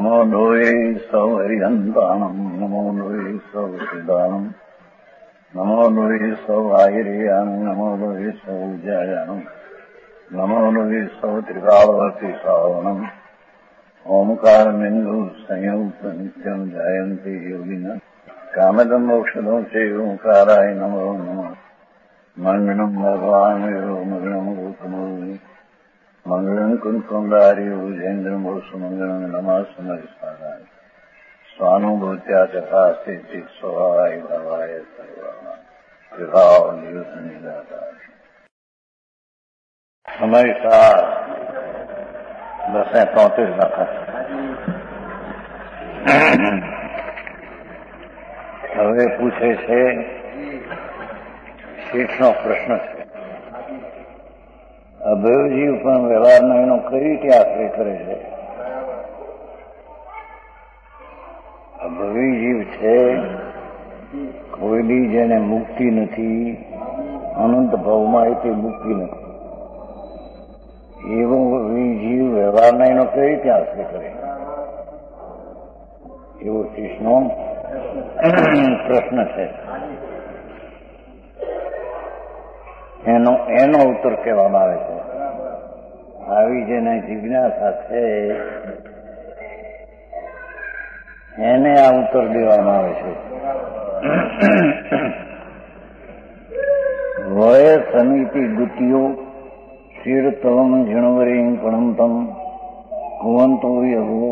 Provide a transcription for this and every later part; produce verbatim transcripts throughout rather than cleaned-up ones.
નમો લોહે સૌ હરિહંતાણમ નમો લોહે સૌ સિદ્ધાણમ નમો લોહે સૌ આયર્યાણમ નમો લોહે સૌ જયાણમ નમો લોહે સૌ ત્રિકાળવતી શ્રાવણમ ઓમકાર બિંદુ સંયુક્ત નિત્યમ જાયંતિ યોગિના કામદમ મોક્ષદમ છે ઓંકારાય નમો નમઃ મંગળમ ભગવાન મંગળમ ગોતમોહિ મંગળમ કુંકુંડાર્ય ભુજેન્દ્રમ સુમંગળમ નમઃ સમરિસ્વારાય સ્વાનુભૂત્યા તથા સ્થિતિ સ્વભાવાય ભાવાય સર્વાના વિભાવ દિવસ નિરાતા અમારી સાર બસે તોતેર લખા હવે પૂછે છે શેઠનો પ્રશ્ન છે અભયજીવ પણ વ્યવહારનો એનો કઈ રીતે આશ્રય કરે છે? અભય જીવ છે કોઈ બી જેને મુક્તિ નથી, અનંત ભાવમાં એ તે મુક્તિ નથી, એવો જીવ વ્યવહારના એનો કઈ રીતે આશ્રય કરે? એવો શીશનો પ્રશ્ન છે. એનો એનો ઉત્તર કહેવામાં આવે છે. આવી જેને જિજ્ઞાસા છે એને આ ઉત્તર દેવામાં આવે છે. વય સમિતિ ગુતિયો શિરતમ જણવરી પણંતમ કુવંતો યહો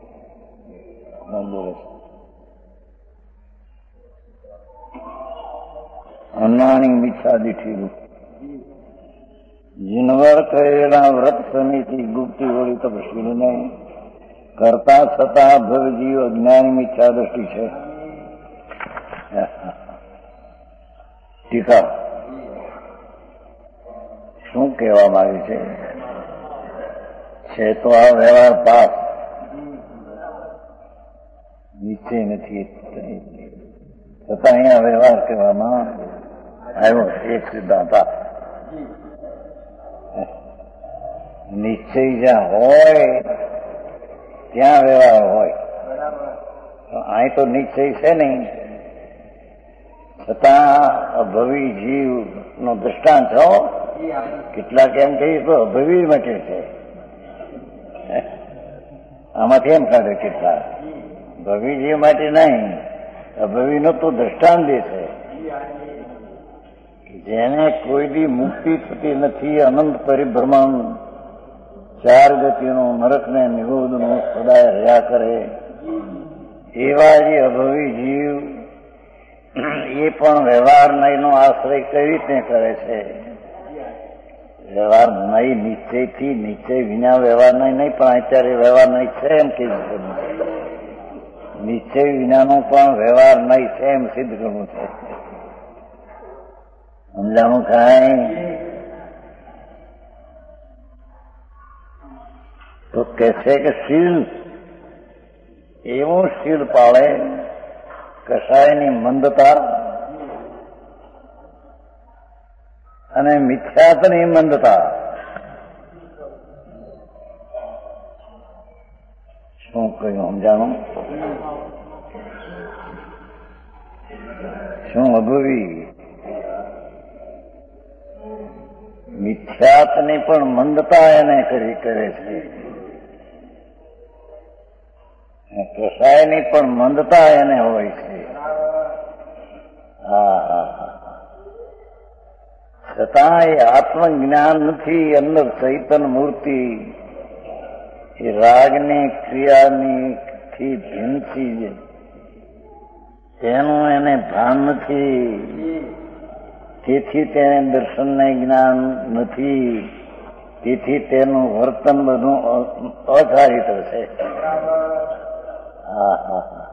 બોલે છે. અન્નાની મિચ્છાદિઠી જીનવર કરેલા વ્રત સમિતિ ગુપ્તિ વળી તપશીલને કરતા છતાં ભવજીવ અજ્ઞાની મિથ્યા દ્રષ્ટિ છે. ટીકા શું કહેવા માંગે છે? છે તો આ વ્યવહાર પાસ નિશ્ચય નથી, છતાં અહીંયા વ્યવહાર કહેવામાં આવ્યો એક સિદ્ધાંત. નિશ્ચય જ્યાં હોય ત્યાં વ્યવહાર હોય. અહીં તો નિશ્ચય છે નહીં, છતાં અભવી જીવ નો દ્રષ્ટાંત છો. કેટલાક એમ કહીએ તો અભવી માટે છે, આમાંથી એમ કાઢે કેટલાક ભવી જીવ માટે નહીં, અભવી નો તો દ્રષ્ટાંત દે છે. જેને કોઈ બી મુક્તિ થતી નથી, અનંત પરિભ્રમણ ચાર ગતિનું નરકને નિરોધનું સદાય રહ્યા કરે, એવા જે અભવી જીવ એ પણ વ્યવહાર નહીંનો આશ્રય કઈ રીતે કરે છે? વ્યવહાર નહીં નિશ્ચયથી, નિશ્ચય વિના વ્યવહાર નહીં નહીં પણ અત્યારે વ્યવહાર નહીં છે એમ કીધું છે. નિશ્ચય વિનાનો પણ વ્યવહાર નહીં છે એમ સિદ્ધ કરવું છે. સમજાણું થાય તો કે છે કે શીલ એવું શીલ પાળે કસાયની મંદતા અને મિથ્યાતની મંદતા. શું કહ્યું સમજાણું? શું અભવી મિથ્યાતની પણ મંદતા એને કરી કરે છે, કસાયની પણ મંદતા એને હોય છે. હા હા હા છતાં એ આત્મજ્ઞાન નથી, અંદર ચૈતન મૂર્તિ એ રાગની ક્રિયાની થી ભિન્નથી તેનું એને ભાન નથી, તેથી તેને દર્શનને જ્ઞાન નથી, તેથી તેનું વર્તન બધું અચારિત છે. હા હા હા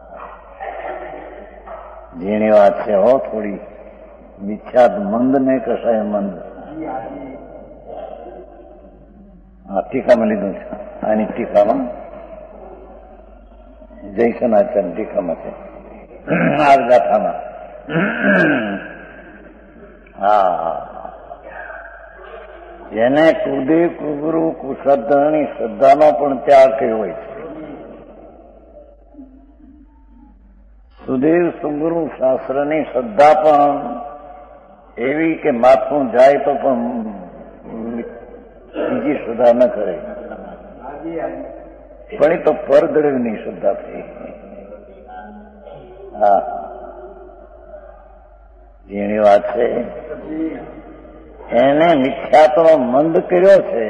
ઝીણી વાત છે હો થોડી. મિથ્યાત મંદ ને કસાય મંદ. હા ટીકામાં લીધું છે. આની ટીકામાં જયસનાચન ટીકામાં છે આ ગાથામાં. હા જેને કુદે કુગરુ કુશ્રદ્ધાની શ્રદ્ધાનો પણ ત્યાગ કર્યો હોય છે, સુદેવ સુગુરુ શાસ્ત્રની શ્રદ્ધા પણ એવી કે માથું જાય તો પણ બીજી શ્રદ્ધા ન કરે, પણ એ તો પરદ્રવ્યની શ્રદ્ધા થઈ. હા, જેની વાત છે એને મિથ્યાત્વ મંદ કર્યો છે.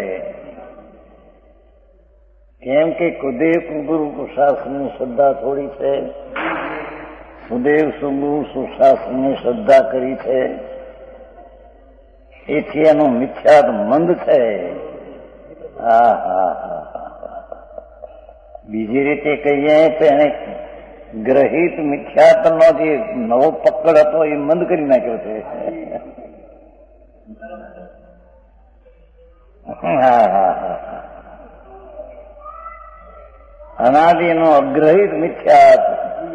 કેમ કે કુદેવ સુગુરુ સુશાસનની શ્રદ્ધા થોડી છે, સુદેવ સુગુરુ સુશાસનની શ્રદ્ધા કરી છે, એથી એનું મિથ્યાત્વ મંદ છે. હા હા હા બીજી રીતે કહીએ તો એને ગ્રહિત મિથ્યાત્વનો જે નવો પકડ હતો એ મંદ કરી નાખ્યો છે. હા હા હા અનાદિનો અગ્રહિત મિથ્યાત્વ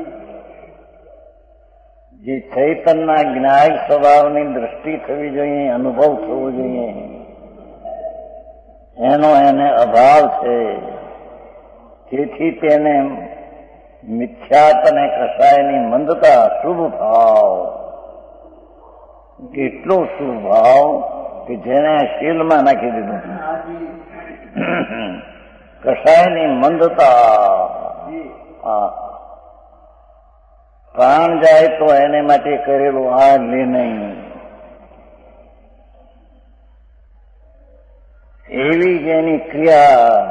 જે ચૈતનના જ્ઞાયક સ્વભાવની દ્રષ્ટિ થવી જોઈએ, અનુભવ થવો જોઈએ, એનો એને અભાવ છે. તેથી તેને મિથ્યાત્વ અને કસાયની મંદતા, શુભ ભાવ, કેટલો શુભ ભાવ કે જેને શીલમાં નાખી દીધું. કસાયની મંદતા, પ્રાણ જાય તો એને માટે કરેલું આ લે નહીં, એવી જેની ક્રિયા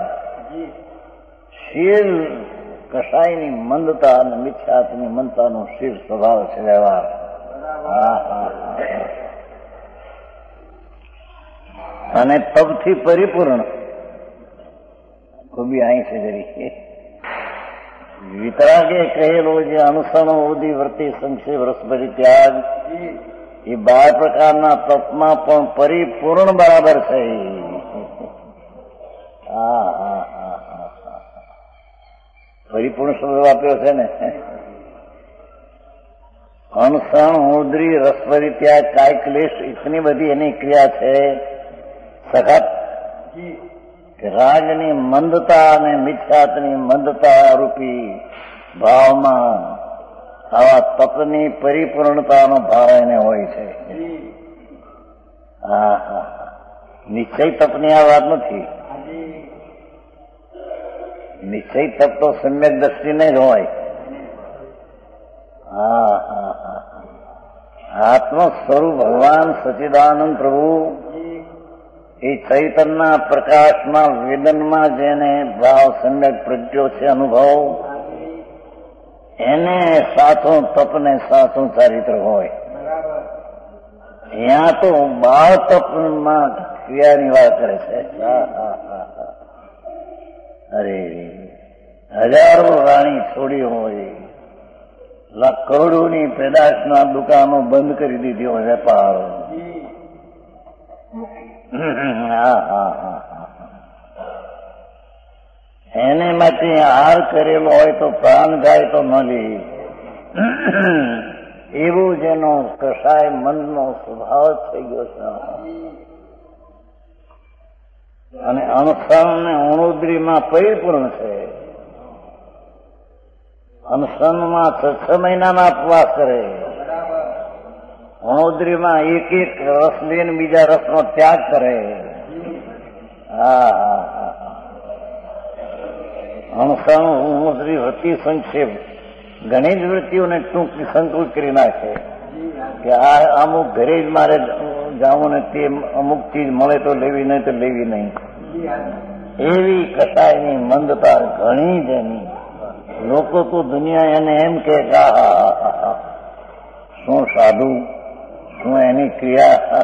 શીલ કસાયની મંદતા અને મિથ્યાત્વની મંદતાનો શીલ સ્વભાવ છે વ્યવહાર. અને તપથી પરિપૂર્ણ ખૂબી અહીં છે જરી વિતરાગે કહેલો જે અનુસરણો ઉદી વર્તી સંક્ષેપ રસ પરિત્યાગ એ બાર પ્રકારના તપમાં પણ પરિપૂર્ણ બરાબર છે. હા હા હા હા પરિપૂર્ણ શબ્દ આપ્યો છે ને. અનુસરણ ઉદરી રસ પરિત્યાગ કાય ક્લેશ ઇતની બધી એની ક્રિયા છે સખત કે રાજની મંદતા અને મિથ્યાત્વની મંદતા રૂપી ભાવમાં આવા તપની પરિપૂર્ણતાનો ભાવ એને હોય છે. હા હા નિશ્ચય તપની આ વાત નથી. નિશ્ચય તપ તો સમ્યક દ્રષ્ટિને જ હોય. હા હા હા આત્મ સ્વરૂપ ભગવાન સચ્ચિદાનંદ પ્રભુ એ ચૈતનના પ્રકાશમાં વેદનમાં જેને ભાવ સમ્યક પ્રજ્ઞો છે, અનુભવ, એને સાચું તપને સાચું ચારિત્ર હોય. ત્યાં તો બાળ તપમાં ક્રિયાની વાત કરે છે. અરે હજારો રાણી છોડી હોય, લાખ કરોડોની પેદાશના દુકાનો બંધ કરી દીધી હોય, વેપાર. હા હા હા એને માટે હાર કરેલો હોય તો પ્રાણ જાય તો ન લે, એવું જેનો કસાય મનનો સ્વભાવ થઈ ગયો છે. અને અનશન ને અણુદ્રીમાં પરિપૂર્ણ છે. અનશનમાં છ છ મહિનાના ઉપવાસ કરે, અણુદ્રીમાં એક એક રસ લઈને બીજા રસનો ત્યાગ કરે. હા હા હા અણસણ અણુદ્રી વૃત્તિ સંક્ષેપ ઘણી જ વૃત્તિઓને ટૂંકી સંકુલ કરી નાખે કે આ અમુક ઘરે જ મારે જાવું ને તે અમુક ચીજ મળે તો લેવી નહીં તો લેવી નહીં, એવી કસાયની મંદતા ઘણી જ એની. લોકો તો દુનિયા એને એમ કે શું સાધુ, શું એની ક્રિયા.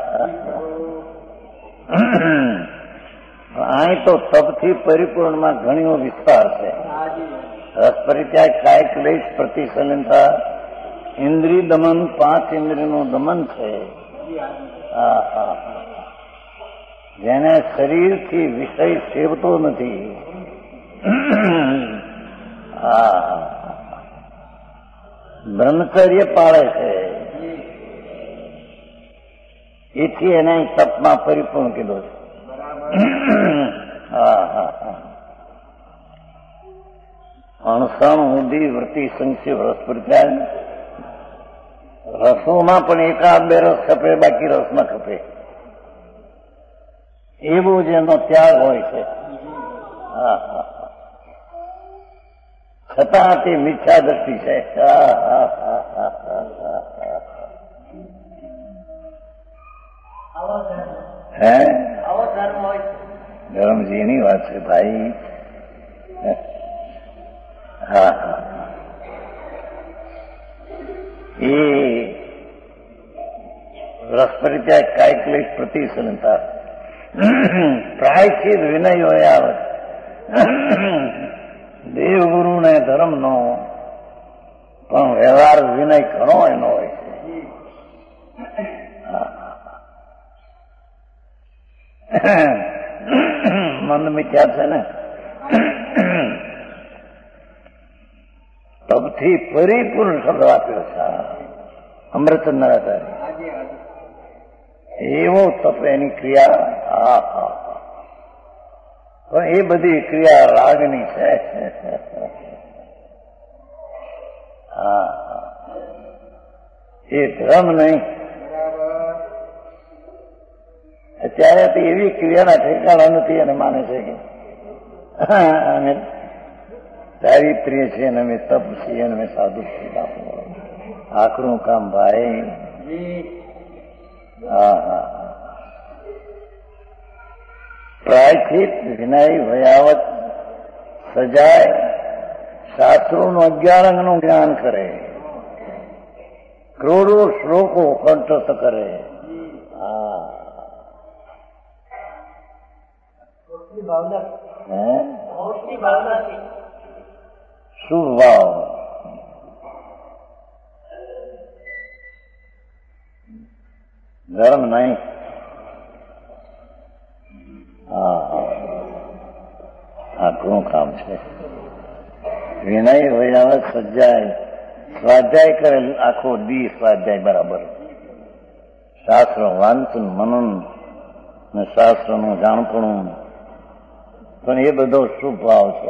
અહીં તો તપથી પરિપૂર્ણમાં ઘણીઓ વિસ્તાર છે. રસ પરિત્યાગ, કાય ક્લેશ, પ્રતિસલનતા, ઇન્દ્રિય દમન, પાંચ ઇન્દ્રિયનું દમન છે. હા હા જેને શરીરથી વિષય સેવતો નથી. હા બ્રહ્મચર્ય પાળે છે, એથી એને તપમાં પરિપૂર્ણ કીધો છે. હા હા અણસણ ઊંધી વૃત્તિ સંક્ષેપ રસ પરિત્યાગ. રસોમાં પણ એકાદ બે રસ ખપે, બાકી રસ ન ખપે, એવો જેનો ત્યાગ હોય છે. હા હા છતાં તે મિથ્યા દ્રષ્ટિ છે. હે ધર્મજીની વાત છે ભાઈ. હા હા એ રસ પરિત્યાગ કાયક્લેશ પ્રતિસનતા પ્રાયશ્ચિત વિનય હોય આવત દેવગુરુ ને ધર્મનો પણ વ્યવહાર વિનય ઘણો એનો હોય છે. મન મિથ્યા છે ને, તપથી પરિપૂર્ણ શબ્દ આપ્યો છે અમૃત નરાધારી. એવો તપ એની ક્રિયા. હા હા પણ એ બધી ક્રિયા રાગની છે. હા એ ધર્મ નહીં. અત્યારે તો એવી ક્રિયાના ઠેકાણા નથી અને માને છે કે અમે ચારિત્ર્ય છે ને અમે તપ છીએ અને અમે સાધુ છીએ. આકરું કામ ભાઈ. હા હા પ્રાયશ્ચિત વિનય ભયાવત સજાય શાસ્ત્રોનું અગિયાર અંગનું જ્ઞાન કરે, કરોડો શ્લોકો કંઠસ્થ કરે. હા શુભ ભાવ ધર્મ નહીં. હા આકરું કામ છે. વિનય ભયાવત સજાય સ્વાધ્યાય કરે આખો દી સ્વાધ્યાય બરાબર. શાસ્ત્ર વાંચન મનન ને શાસ્ત્રનું જાણપણું પણ એ બધો શુભ ભાવ છે.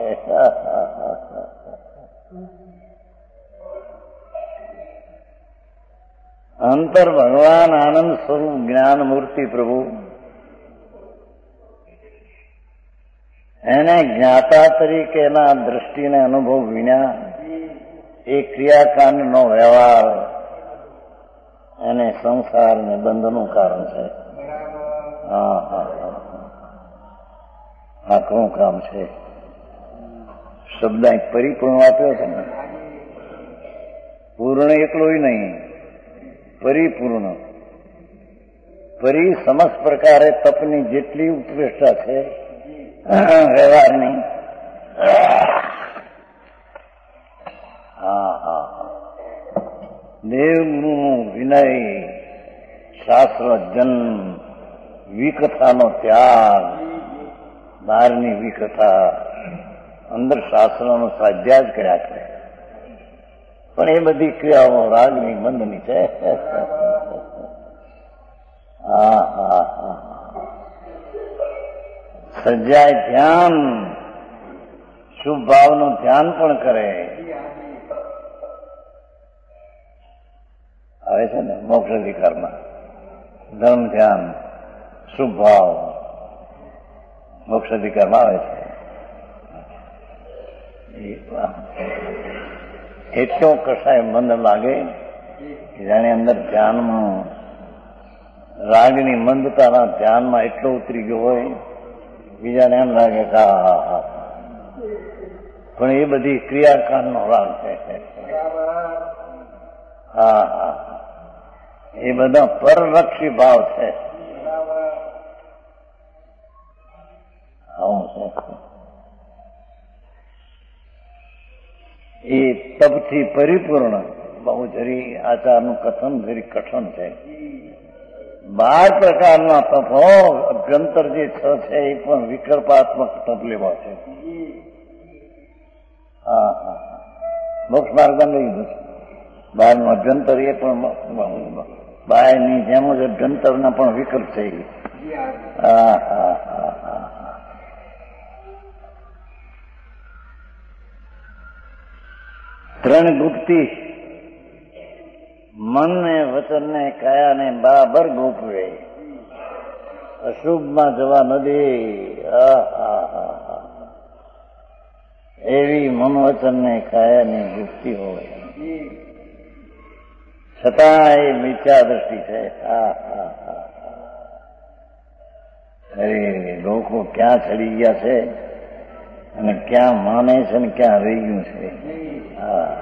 અંતર ભગવાન આનંદ સ્વરૂપ જ્ઞાન મૂર્તિ પ્રભુ એને જ્ઞાતા તરીકેના દ્રષ્ટિને અનુભવ વિના એ ક્રિયાકાંડનો વ્યવહાર એને સંસાર ને બંધનું કારણ છે. હા હા આકરું કામ છે. શબ્દ પરિપૂર્ણ આપ્યો છે ને, પૂર્ણ એકલોય નહીં, પરિપૂર્ણ. પરી સમસ્ત પ્રકારે તપની જેટલી ઉત્કૃષ્ટતા છે વ્યવહારની. હા હા દેવનું વિનય, શાસ્ત્ર જન્મ, વિકથાનો ત્યાગ, બહારની વિકથા, અંદર શાસ્ત્રનો સ્વાધ્યાય જ કર્યા કરે. પણ એ બધી ક્રિયાઓ રાગની બંધની છે. હા હા હા સજાય ધ્યાન, શુભ ભાવનું ધ્યાન પણ કરે. આવે છે ને મોક્ષ અધિકારમાં ધર્મ ધ્યાન શુભ ભાવ મોક્ષ અધિકારમાં આવે છે. એટલો કસાય મંદ લાગે કે જાણે અંદર ધ્યાનમાં રાગની મંદતાના ધ્યાનમાં એટલો ઉતરી ગયો હોય, બીજાને એમ લાગે કે હા હા હા પણ એ બધી ક્રિયાકાંડનો રાગ છે. હા હા એ બધા પરલક્ષી ભાવ છે. આવું છે. એ તપથી પરિપૂર્ણ. બહુ જરી આચારનું કથન જરી કઠણ છે. બાર પ્રકારના તપો અભ્યંતર જે છ છે એ પણ વિકલ્પાત્મક તપ લેવા છે. હા હા મોક્ષ માર્ગ લઈ બહારનું અભ્યંતર એ પણ બહારની જેમ જ અભ્યંતરના પણ વિકલ્પ છે. હા હા હા હા ત્રણ ગુપ્તી મન ને વચન ને કાયા ને બરાબર ગોપવે, અશુભમાં જવા ન દે. એવી મન વચન ને કાયાની ગુપ્તિ હોય, છતાં એ મિથ્યા દ્રષ્ટિ છે. હા હા હા અરે લોકો ક્યાં ચડી ગયા છે અને ક્યાં માને છે ને ક્યાં રહી ગયું છે. હા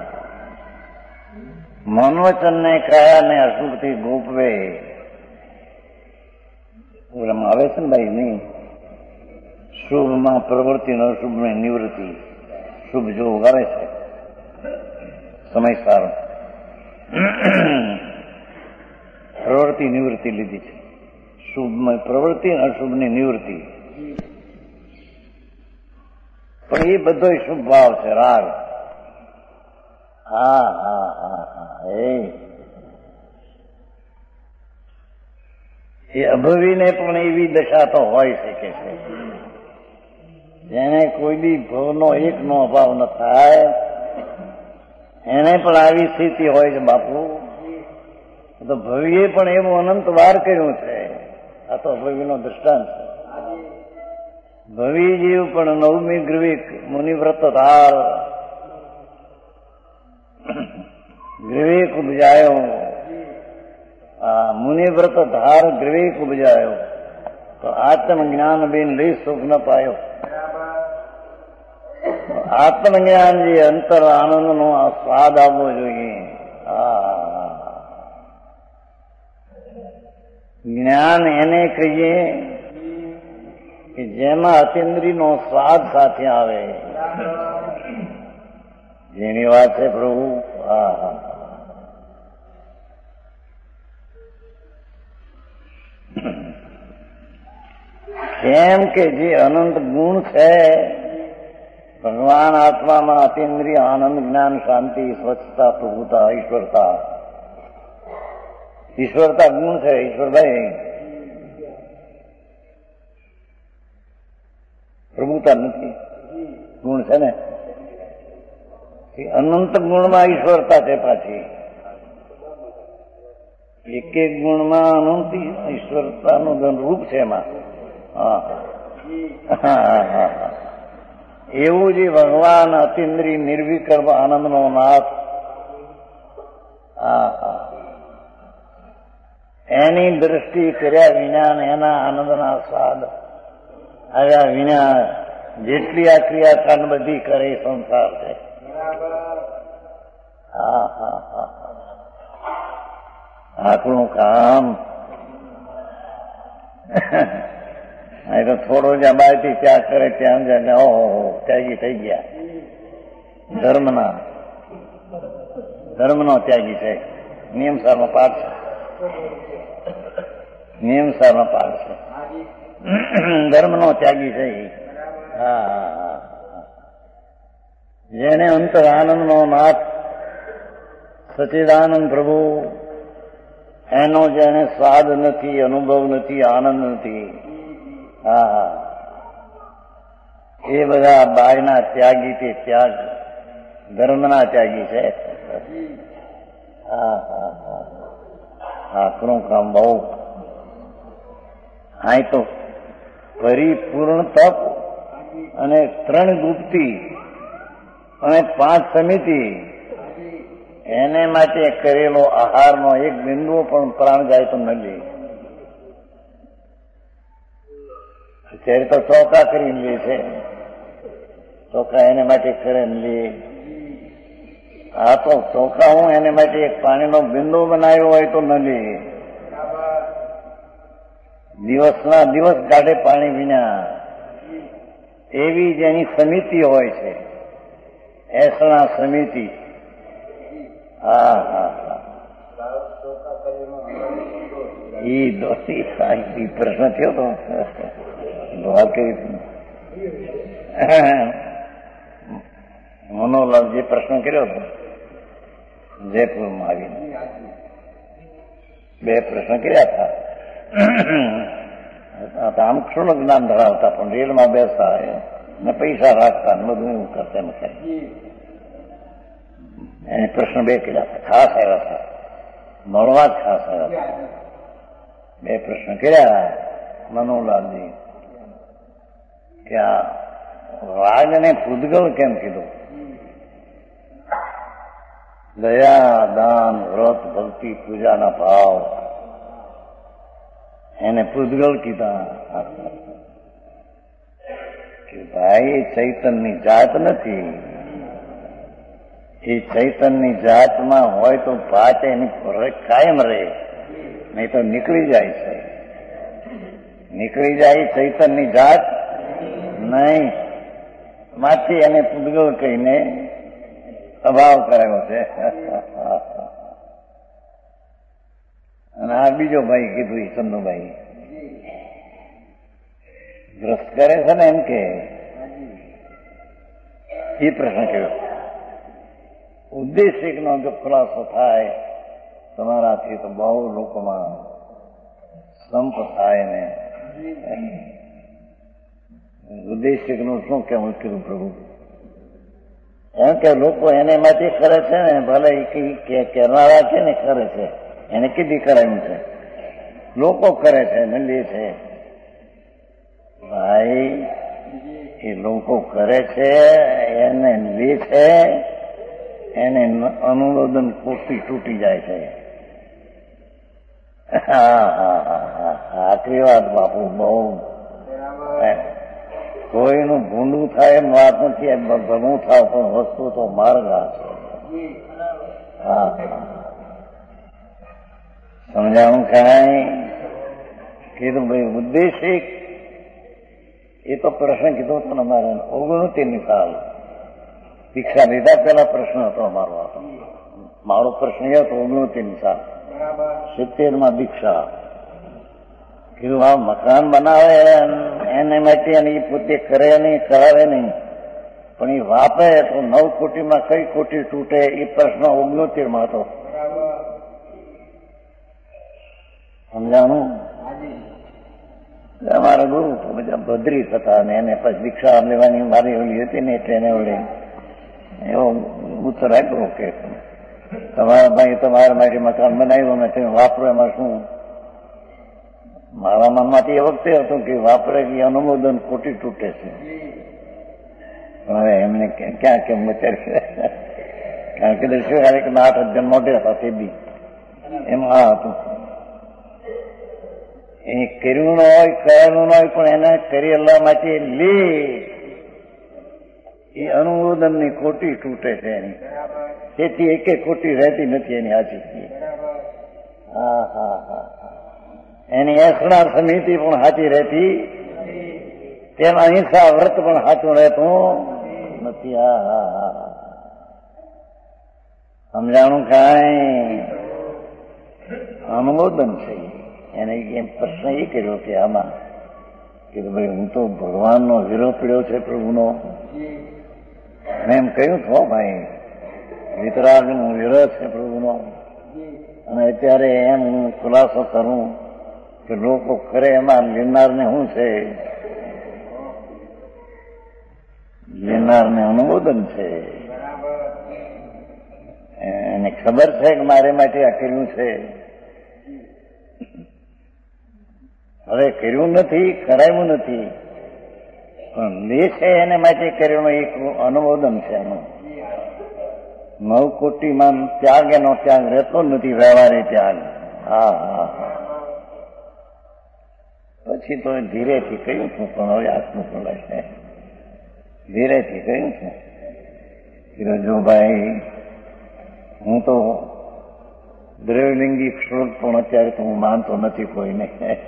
મન વચન ને કાયા ને અશુભથી ગોપવે. ઓલામાં આવે છે ને ભાઈ નહીં, શુભમાં પ્રવૃત્તિ ને અશુભ ને નિવૃત્તિ. શુભ જો આવે છે સમય સારો, પ્રવૃત્તિ નિવૃત્તિ લીધી છે. શુભમાં પ્રવૃત્તિ અને અશુભની નિવૃત્તિ. પણ એ બધો શુભ ભાવ છે, રાગ. હા હા હા હા એ એ અભવીને પણ એવી દશા તો હોય શકે છે, જેને કોઈ બી ભવનો એક નો અભાવ ન થાય એને પણ આવી સ્થિતિ હોય છે. બાપુ તો ભવીએ પણ એવું અનંત વાર કર્યું છે. આ તો ભવીનો દ્રષ્ટાંત છે. ભવી જીવ પણ નવમી ગ્રીવિક મુનિવ્રત ધાર, ગ્રીવિક ઉપજાયો. આ મુનિવ્રત ધાર ગ્રીવિક ઉપજાયો તો આત્મજ્ઞાન બિન લઈ સુખ ન પાયો. આત્મજ્ઞાન જે અંતર આનંદનો સ્વાદ આવવો જોઈએ. જ્ઞાન એને કહીએ કે જેમાં અતિન્દ્રિયનો સ્વાદ સાથે આવે. જેની વાત છે પ્રભુ. હા હા કેમ કે જે અનંત ગુણ છે ભગવાન આત્મામાં, અતિન્દ્રિય આનંદ, જ્ઞાન, શાંતિ, સ્વચ્છતા, પ્રભુતા, ઈશ્વરતા. ઈશ્વરતા ગુણ છે. ઈશ્વરભાઈ પ્રભુતા નથી, ગુણ છે ને. અનંત ગુણમાં ઈશ્વરતા છે. પાછી એક એક ગુણમાં અનંત ઈશ્વરતાનું રૂપ છે એમાં. હા હા હા એવું જે ભગવાન અતિન્દ્રિય નિર્વિકલ્પ આનંદનો નાથ. હા હા એની દ્રષ્ટિ કર્યા વિના ને એના આનંદના સ્વાદ આવ્યા વિના જેટલી આ ક્રિયાકાંડ બધી કરે સંસાર છે. હા હા હા આપણું કામ અહીં તો થોડો જ્યાં બહારથી ત્યાં કરે ત્યાં જાય. ઓહો ત્યાગી થઈ ગયા. ધર્મના ધર્મનો ત્યાગી છે. નિયમસારનો પાઠ છે. નિયમસારનો પાઠ છે. ધર્મનો ત્યાગી છે. હા હા જેને અંતર આનંદનો નાથ સચિદાનંદ પ્રભુ એનો જેને સ્વાદ નથી, અનુભવ નથી, આનંદ નથી. હા એ બધા બાયના ત્યાગી તે ત્યાગ ધર્મના ત્યાગી છે. હા હા હા આપણું કામ બહુ. અહીં તો પરિપૂર્ણ તપ અને ત્રણ ગુપ્તી અને પાંચ સમિતિ એને માટે કરેલો આહારનો એક બિંદુ પણ પ્રાણ જાય તો ન લે. અત્યારે તો ચોખા કરીને લે છે. ચોખા એને માટે કરે ને લે. આ તો ચોખા હું એને માટે એક પાણીનો બિંદુ બનાવ્યો હોય તો ન લે. દિવસના દિવસ કાઢે પાણી વિના. એવી જેની સમિતિ હોય છે, એસણા સમિતિ. હા હા હા એ દોસ્તી પ્રશ્ન થયો તો વાત કરી મનોલાલ જે પ્રશ્ન કર્યો હતો જયપુરમાં આવીને બે પ્રશ્ન કર્યા હતા. આમ ક્ષુણ્ણ જ્ઞાન ધરાવતા પણ રેલમાં બેસતા ને પૈસા રાખતા ને બધું એવું કરતા એમ એને પ્રશ્ન બે કર્યા હતા, ખાસ આવ્યા હતા, મળવા જ ખાસ આવ્યા હતા. બે પ્રશ્ન કર્યા મનોલાલજી કે આ રાજને પૂદગલ કેમ કીધું? દયા, દાન, વ્રત, ભક્તિ, પૂજાના ભાવ એને પૂદગલ કીધા. કે ભાઈ ચૈતનની જાત નથી, એ ચૈતનની જાતમાં હોય તો ભાત એની કાયમ રહે, નહીં તો નીકળી જાય છે. નીકળી જાય ચૈતનની જાત નહીં, માથી એને પૂદગલ કહીને અભાવ કરાયો છે. અને આ બીજો ભાઈ કીધું એ ચંદુભાઈ ગ્રસ્ત કરે છે ને એમ કે એ પ્રશ્ન કર્યો. ઉદ્દેશિકનો જો ખુલાસો થાય તમારાથી તો બહુ લોકોમાં સંપ થાય ને. ઉદ્દેશિકનું શું કેવું કીધું પ્રભુ? એમ કે લોકો એને માંથી કરે છે ને, ભલે કરનારા છે ને કરે છે, એને કીધી કરાયું છે, લોકો કરે છે ને લે છે. ભાઈ એ લોકો કરે છે એને લે છે, એને અનુમોદન કોટી તૂટી જાય છે. હા હા હા હા આખરી વાત બાપુ, બહુ કોઈનું ભૂંડું થાય એમ વાત નથી, ભગવું થાવ પણ વસ્તુ તો માર્ગ છે. હા સમજાણું કાંઈ? કીધું ભાઈ ઉદ્દેશિક એ તો પ્રશ્ન કીધો હતો ને મારે ઓગણત્રીસની સાલ દીક્ષા લીધા પેલા પ્રશ્ન હતો અમારો. હતો મારો પ્રશ્ન એ હતો ઓગણત્રીસની સાલ સિત્તેર માં દીક્ષા. કીધું આ મકાન બનાવે એને માટે એ પોતે કરે નહીં, કરાવે નહીં, પણ એ વાપરે તો નવ કોટીમાં કઈ કોટી તૂટે એ પ્રશ્ન ઓગણોતેર માં હતો. સમજાણું? અમારા ગુરુ બધા ભદ્રી થતા અને એને પછી દીક્ષા લેવાની મારી ઓલી હતી ને એટલે એને ઓલી એવો ઉત્તર આપ્યો કે તમારા ભાઈ તમારા માટે મકાન બનાવ્યું અને તમે વાપરો, એમાં શું? મારા મનમાંથી એ વખતે હતું કે વાપરે કે અનુમોદન ખોટી તૂટે છે. પણ હવે એમને ક્યાં કેમ વિચારી, કારણ કે દર્શક આઠ હજાર મોઢે હતા તે બી એમાં આ હતું. એ કર્યું ન હોય, કરેલું ન હોય, પણ એને કરેલા માટે લે એ અનુમોદનની ખોટી તૂટે છે એની, તેથી એકે ખોટી રહેતી નથી એની હાચી. હા હા હા એની એસણા સમિતિ પણ સાચી રહેતી, તેના અહિંસા વ્રત પણ સાચું રહેતું નથી. હા હા હા સમજાણું કાંઈ? અનુમોદન છે એને. એમ પ્રશ્ન એ કર્યો કે આમાં કે ભાઈ હું તો ભગવાનનો વિરોધ પડ્યો છે પ્રભુનો. મેં એમ કહ્યું છો ભાઈ વિતરાગનો વિરોધ છે પ્રભુનો, અને અત્યારે એમ હું ખુલાસો કરું કે લોકો કરે એમાં લેનારને શું છે? લેનારને અનુમોદન છે. એને ખબર છે કે મારે માટે આ કર્યું છે. હવે કર્યું નથી, કરાયું નથી, પણ લે છે એને માટે કર્યું એક અનુમોદન છે એનું. નવ કોટીમાં ત્યાગ એનો ત્યાગ રહેતો નથી, વ્યવહારે ત્યાગ. હા હા હા પછી તો ધીરેથી કહ્યું છું, પણ હવે આત્મું બોલાય છે. ધીરેથી કહ્યું છું કે જો ભાઈ હું તો દ્રવ્યલિંગી શ્લોક પણ અત્યારે તો હું માનતો નથી કોઈને.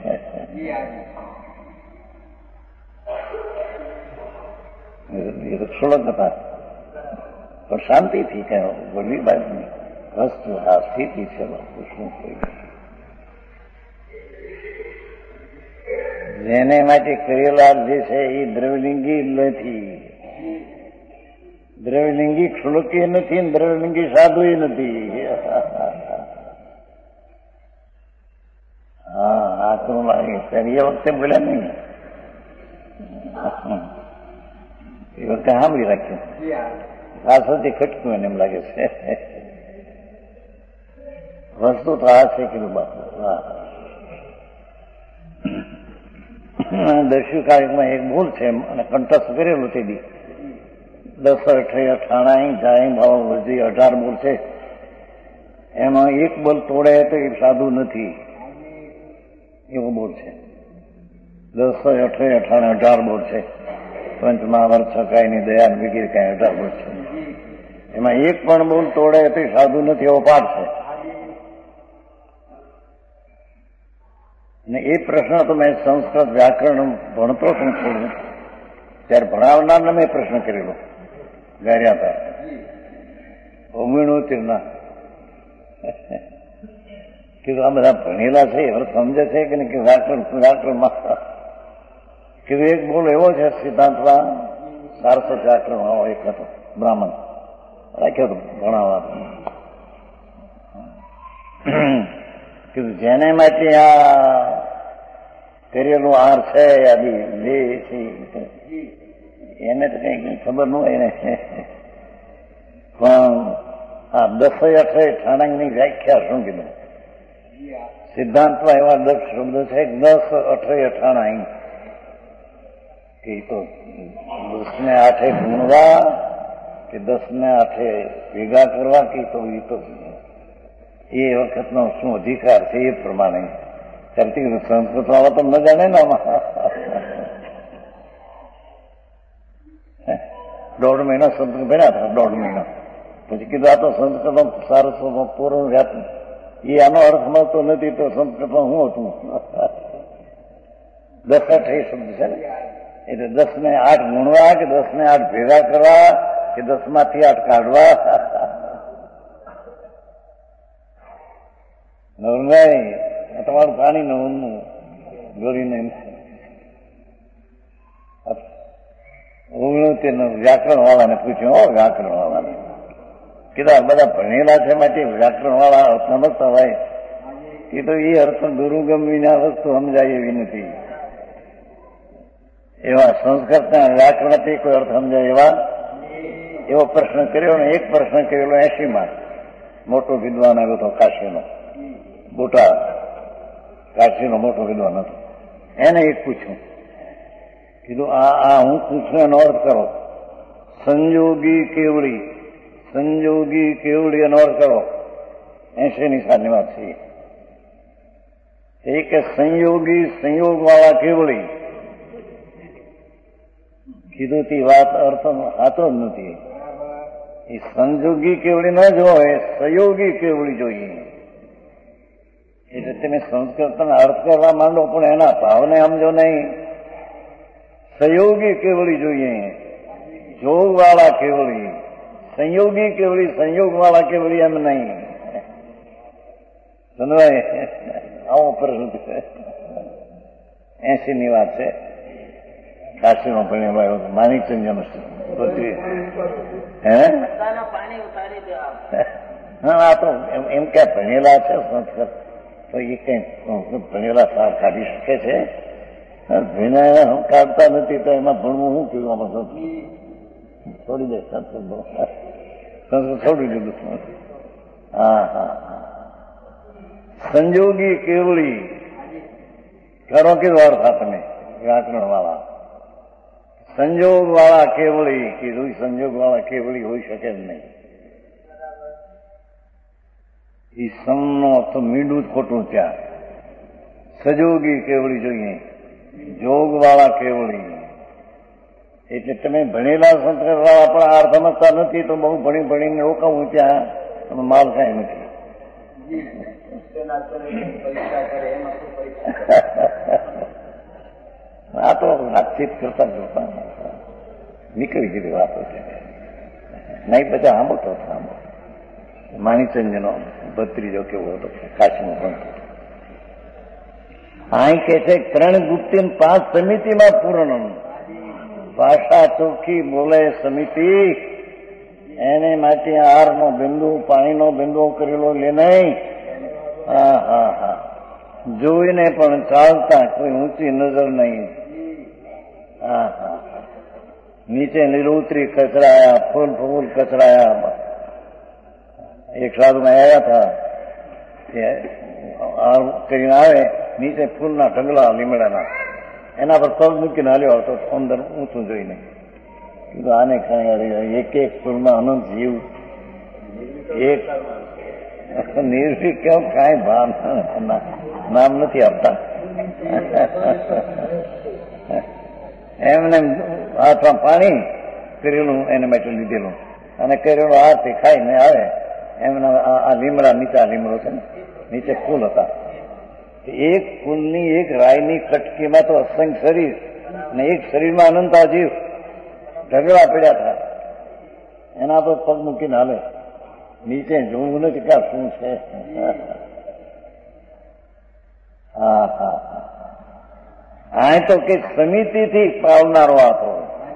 શ્લોક હતા પણ શાંતિથી કહ્યું, બોલી બાજુની વસ્તુ આ સ્થિતિ છે. શું કહ્યું? જેને માટે કરેલા જે છે એ દ્રવ્યલિંગી નથી, દ્રવ્યલિંગી શ્લોકી નથી, દ્રવ્યલિંગી સાધુ નથી. હા આકરું લાગે ત્યારે એ વખતે બોલ્યા નહીં, એ વખતે સાંભળી રાખ્યું. પાછળથી ખટક્યું એને એમ લાગે છે. વસ્તુ તો આ છે કીધું બાપુ. હા, દસ્યુ કાર્યમાં એક ભૂલ છે અને કંઠસ્થ કરેલું તે દી દસ અઠે અઠાણા જાય ભાવ વધી અઢાર બોલ છે. એમાં એક બોલ તોડે તો એ સાધુ નથી, એવો બોલ છે. દસ અઠે અઠાણે અઢાર બોલ છે. પંચ મહાભારત છકાયની દયા વગેરે કઈ અઢાર બોલ છે. એમાં એક પણ બોલ તોડે તો સાધુ નથી, એવો પાઠ છે. ને એ પ્રશ્ન તો મેં સંસ્કૃત વ્યાકરણ ભણતો પણ થોડું, ત્યારે ભણાવનારને મેં પ્રશ્ન કરેલો ગાર્યા હતા ઓગણોતેરના. કીધું આ બધા ભણેલા છે હવે સમજે છે કે નહીં કે વ્યાકરણ વ્યાકરણમાં કીધું એક બોલ એવો છે સિદ્ધાંતમાં સારસ્વત વ્યાકરણ વાળો એક હતો બ્રાહ્મણ રાખ્યો હતો ભણાવવા. કીધું જેને માટે આ કરેલું આર છે આદિ બે છે એને તો કઈ ખબર ન હોય ને, પણ આ દસ અઠે ઠાણાની વ્યાખ્યા શું કીધું? સિદ્ધાંતમાં એવા દસ શબ્દો છે દસ અઠે અઠાણા. એ તો દસ ને આઠે ગુણવા કે દસ ને આઠે ભેગા કરવા કે તો એ તો એ વખતનો શું અધિકાર છે એ પ્રમાણે ચાલતી સંસ્કૃત વાળા તો ન જાણે ને આમાં. દોઢ મહિના સંસ્કૃત ભણ્યા હતા, દોઢ મહિના પછી કીધું આ તો સંસ્કૃતમાં સારસ્વતમાં પૂર્ણ વ્યાપ એ આનો અર્થ મળતો નથી તો સંસ્કૃતમાં હું હતું. દસ આઠ એ શબ્દ છે ને, એટલે દસ ને આઠ ગુણવા કે દસ ને આઠ ભેગા કરવા કે દસ માંથી આઠ કાઢવા. નવરંગાઈ તમારું પાણી નવરનું ગોળીને ઓગણોતેર વ્યાકરણ વાળાને પૂછ્યું. હો વ્યાકરણ વાળાને કીધા બધા ભણેલા છે માટે વ્યાકરણ વાળા અર્થ સમજતા હોય એ તો એ અર્થ દુરુગમ વિના વસ્તુ સમજાય એવી નથી. એવા સંસ્કૃતના વ્યાકરણથી કોઈ અર્થ સમજાય એવા એવો પ્રશ્ન કર્યો ને એક પ્રશ્ન કરેલો એસી માં મોટો વિદ્વાન આવ્યો હતો કાશીનો, મોટા કાશીનો મોટો વિદ્વાન હતો. એને એક પૂછ્યું, કીધું આ આ હું પૂછું એનો અર્થ કરો. સંજોગી કેવડી, સંજોગી કેવડી એનો અર્થ કરો. એસી ની સાની વાત છે એ કે સંયોગી સંયોગ વાળા કેવડી. કીધું તે વાત અર્થ સાચો જ નથી. એ સંજોગી કેવડી ન જોવે, સહયોગી કેવડી જોઈએ. એટલે તમે સંસ્કૃતનો અર્થ કરવા માંડો પણ એના ભાવને સમજો નહીં. સહયોગી કેવડી જોઈએ, જોગ વાળા કેવડી. સંયોગી કેવડી, સંયોગ વાળા કેવડી એમ નહીં. સમજાય? આવો પ્રશ્ન છે. એસી ની વાત છે. કાશીમાં ભણેલો આવ્યો માણિકચંદ્ર પત્રી. હે હા આ તો એમ ક્યાં ભણેલા છે સંસ્કૃત તો એ કઈ ભણેલા સાર કાઢી શકે છે? ભણ્યા કાઢતા નથી તો એમાં ભણવું શું કહ્યું? આમાં સંસ્કૃત છોડી દે, સંસ્કૃત સંસ્કૃત છોડી દીધું. હા હા સંજોગી કેવળી કરો કીધું અર્થ આપને વ્યાકરણ વાળા. સંજોગ વાળા કેવળી કીધું, સંજોગ વાળા કેવળી હોઈ શકે જ નહીં. એ સમનો તો મીંડું જ ખોટું ત્યાં. સજોગી કેવળી જોઈએ, જોગ વાળા કેવળી. એટલે તમે ભણેલા સંસ્કૃત વાળા પણ આ સમજતા નથી તો બહુ ભણી ભણીને રોકાવું ત્યાં તમે માલ કાંઈ નથી. આ તો વાતચીત કરતા જોતા નીકળી ગઈ વાતો છે. નહીં બધા સાંભળતો સાંભળો. માણિકચંદ્રનો ભત્રીજો કેવો હતો કાશીમાં ભણતો. અહીં કે છે ત્રણ ગુપ્તી પાંચ સમિતિમાં પૂર્ણ. ભાષા ચોખ્ખી બોલે સમિતિ એને માટે આહારનો બિંદુ પાણીનો બિંદુ કરેલો લે નહીં. હા હા હા જોઈને પણ ચાલતા કોઈ ઊંચી નજર નહીં. હા હા નીચે લીલોતરી કચરાયા, ફૂલ ફૂલ કચરાયા. એક સાધુમાં આવ્યા હતા, કરીને આવે નીચે ફૂલના ઢગલા લીમડાના, એના પર પગ મૂકીને હાલ્યો આવતો અંદર ઊંચું જોઈને. કીધું આને કઈ એક એક ફૂલમાં અનંત જીવ, એક નિર્ભીક કેમ કાંઈ ભાન નામ નથી આપતા. એમને હાથમાં પાણી કરેલું એને માટે લીધેલું અને કરેલું હાથથી ખાઈને આવે. એમના આ લીમડા નીચા લીમડો છે ને, નીચે ફૂલ હતા. એક ફૂલની એક રાયની કટકીમાં તો અસંખ્ય શરીર, અને એક શરીરમાં અનંતા જીવ ઢગલા પડ્યા હતા. એના પર પગ મૂકીને હાલે, નીચે જોવું નથી કે શું છે. હા હા આ તો કે સમિતિથી પાવનારો હતો.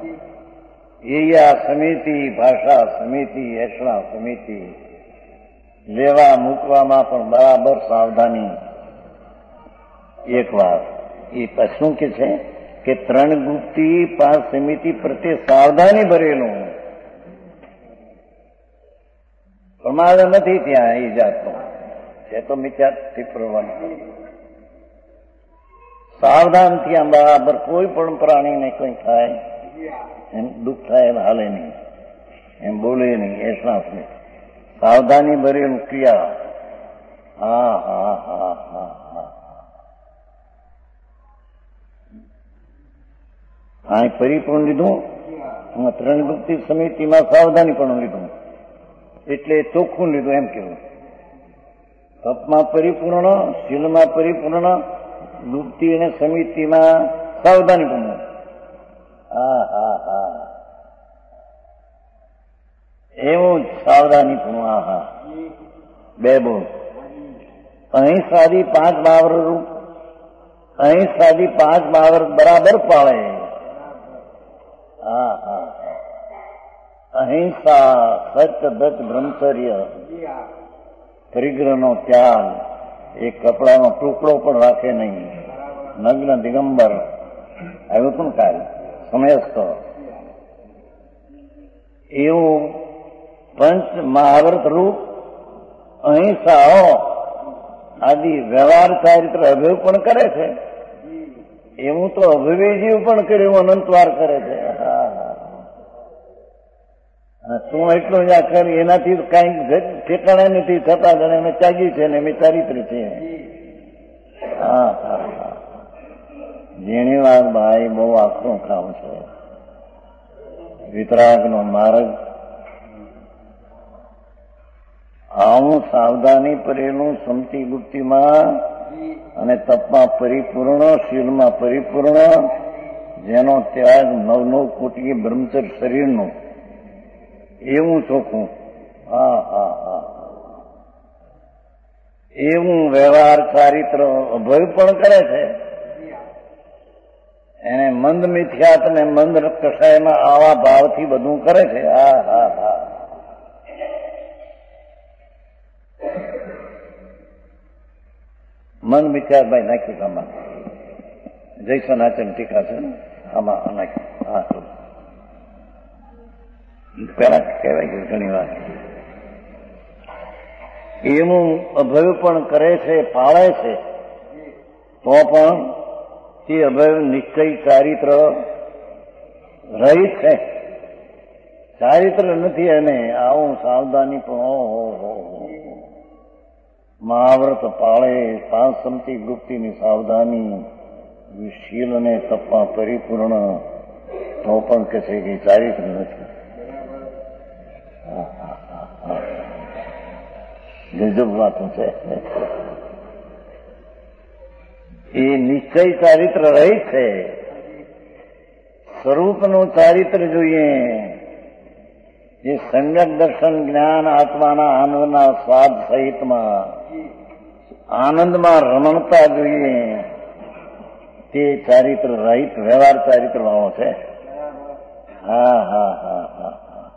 એયા સમિતિ, ભાષા સમિતિ, એસણા સમિતિ. લેવા મૂકવામાં પણ બરાબર સાવધાની. એક વાત એ શું કે છે કે ત્રણ ગુપ્તી પાંચ સમિતિ પ્રત્યે સાવધાની ભરેલું. પ્રમાદ નથી ત્યાં એ જાતનો છે, તો મિથ્યાથી પ્રવણ. સાવધાનથી આમ બરાબર કોઈ પણ પ્રાણીને કંઈ થાય, એમ દુઃખ થાય એમ હાલે નહીં, એમ બોલે નહીં. એસણા સાવધાની ભરેલું ક્રિયા. હા હા હા હા હા હા પરિપૂર્ણ લીધું. ત્રણ ગુપ્તી સમિતિમાં સાવધાની પણ લીધું, એટલે ચોખ્ખું લીધું એમ કેવું. તપમાં પરિપૂર્ણ, શીલમાં પરિપૂર્ણ, ગુપ્તી અને સમિતિમાં સાવધાની પણ. હા હા હા એવું જ સાવધાની પણ. હા હા બે બોલ. અહીં સાદી પાંચ બાવર રૂપ, અહીં સાદી પાંચ બાવર બરાબર પાળે. હા હા અહિંસા, સત્ય, દત્ત, બ્રહ્મચર્ય, પરિગ્રહનો ત્યાગ, એક કપડાનો ટુકડો પણ રાખે નહીં, નગ્ન દિગંબર આવ્યું પણ કાય સમયસ્થ. એવું પંચ મહાવ્રત રૂપ અહિંસા આદિ વ્યવહાર ચારિત્ર અભય પણ કરે છે. એવું તો અભય જીવ પણ કરે, એવું અનંતવાર કરે છે. તું એટલું જ આ કરી, એનાથી કઈ ઠેકાણે નથી થતા. જણે અમે ત્યાગી છે ને અમે ચારિત્ર છે. હા હા હા જેની વાત ભાઈ બહુ આખું કામ છે. વિતરાગનો માર્ગ આવું સાવધાની પરેલું સમતિ ગુપ્તિમાં અને તપમાં પરિપૂર્ણ, શીલમાં પરિપૂર્ણ, જેનો ત્યાગ નવ નવ કોટી બ્રહ્મચર્ય શરીરનું, એવું ચોખ્ખું. હા હા હા એવું વ્યવહાર ચારિત્ર અભય પણ કરે છે. એને મંદ મિથ્યાત ને મંદ કષાયમાં આવા ભાવથી બધું કરે છે. હા હા હા મન મિથ્યાભાઈ નાખ્યું આમાં, જૈસન નાચન ટીકા છે ને આમાં નાખ્યું. હા તો પેલા કહેવાય ગયું ઘણી વાર. એવું અભય પણ કરે છે, પાળે છે, તો પણ તે અભય નિશ્ચય ચારિત્ર રહિત છે. ચારિત્ર નથી એને આવું સાવધાની પણ. ઓહો હો મહાવ્રત પાળે, પાંચ સમતિ ગુપ્તીની સાવધાની, શીલ અને તપમાં પરિપૂર્ણ, તો પણ કે છે કે ચારિત્ર નથી. ગજબ વાતો છે. એ નિશ્ચય ચારિત્ર રહી છે. સ્વરૂપનું ચારિત્ર જોઈએ. જે સમ્યક દર્શન, જ્ઞાન, આત્માના આનંદના સ્વાદ સહિતમાં આનંદમાં રમણતા જોઈએ. તે ચારિત્ર રહિત વ્યવહાર ચારિત્ર વાળો છે. હા હા હા હા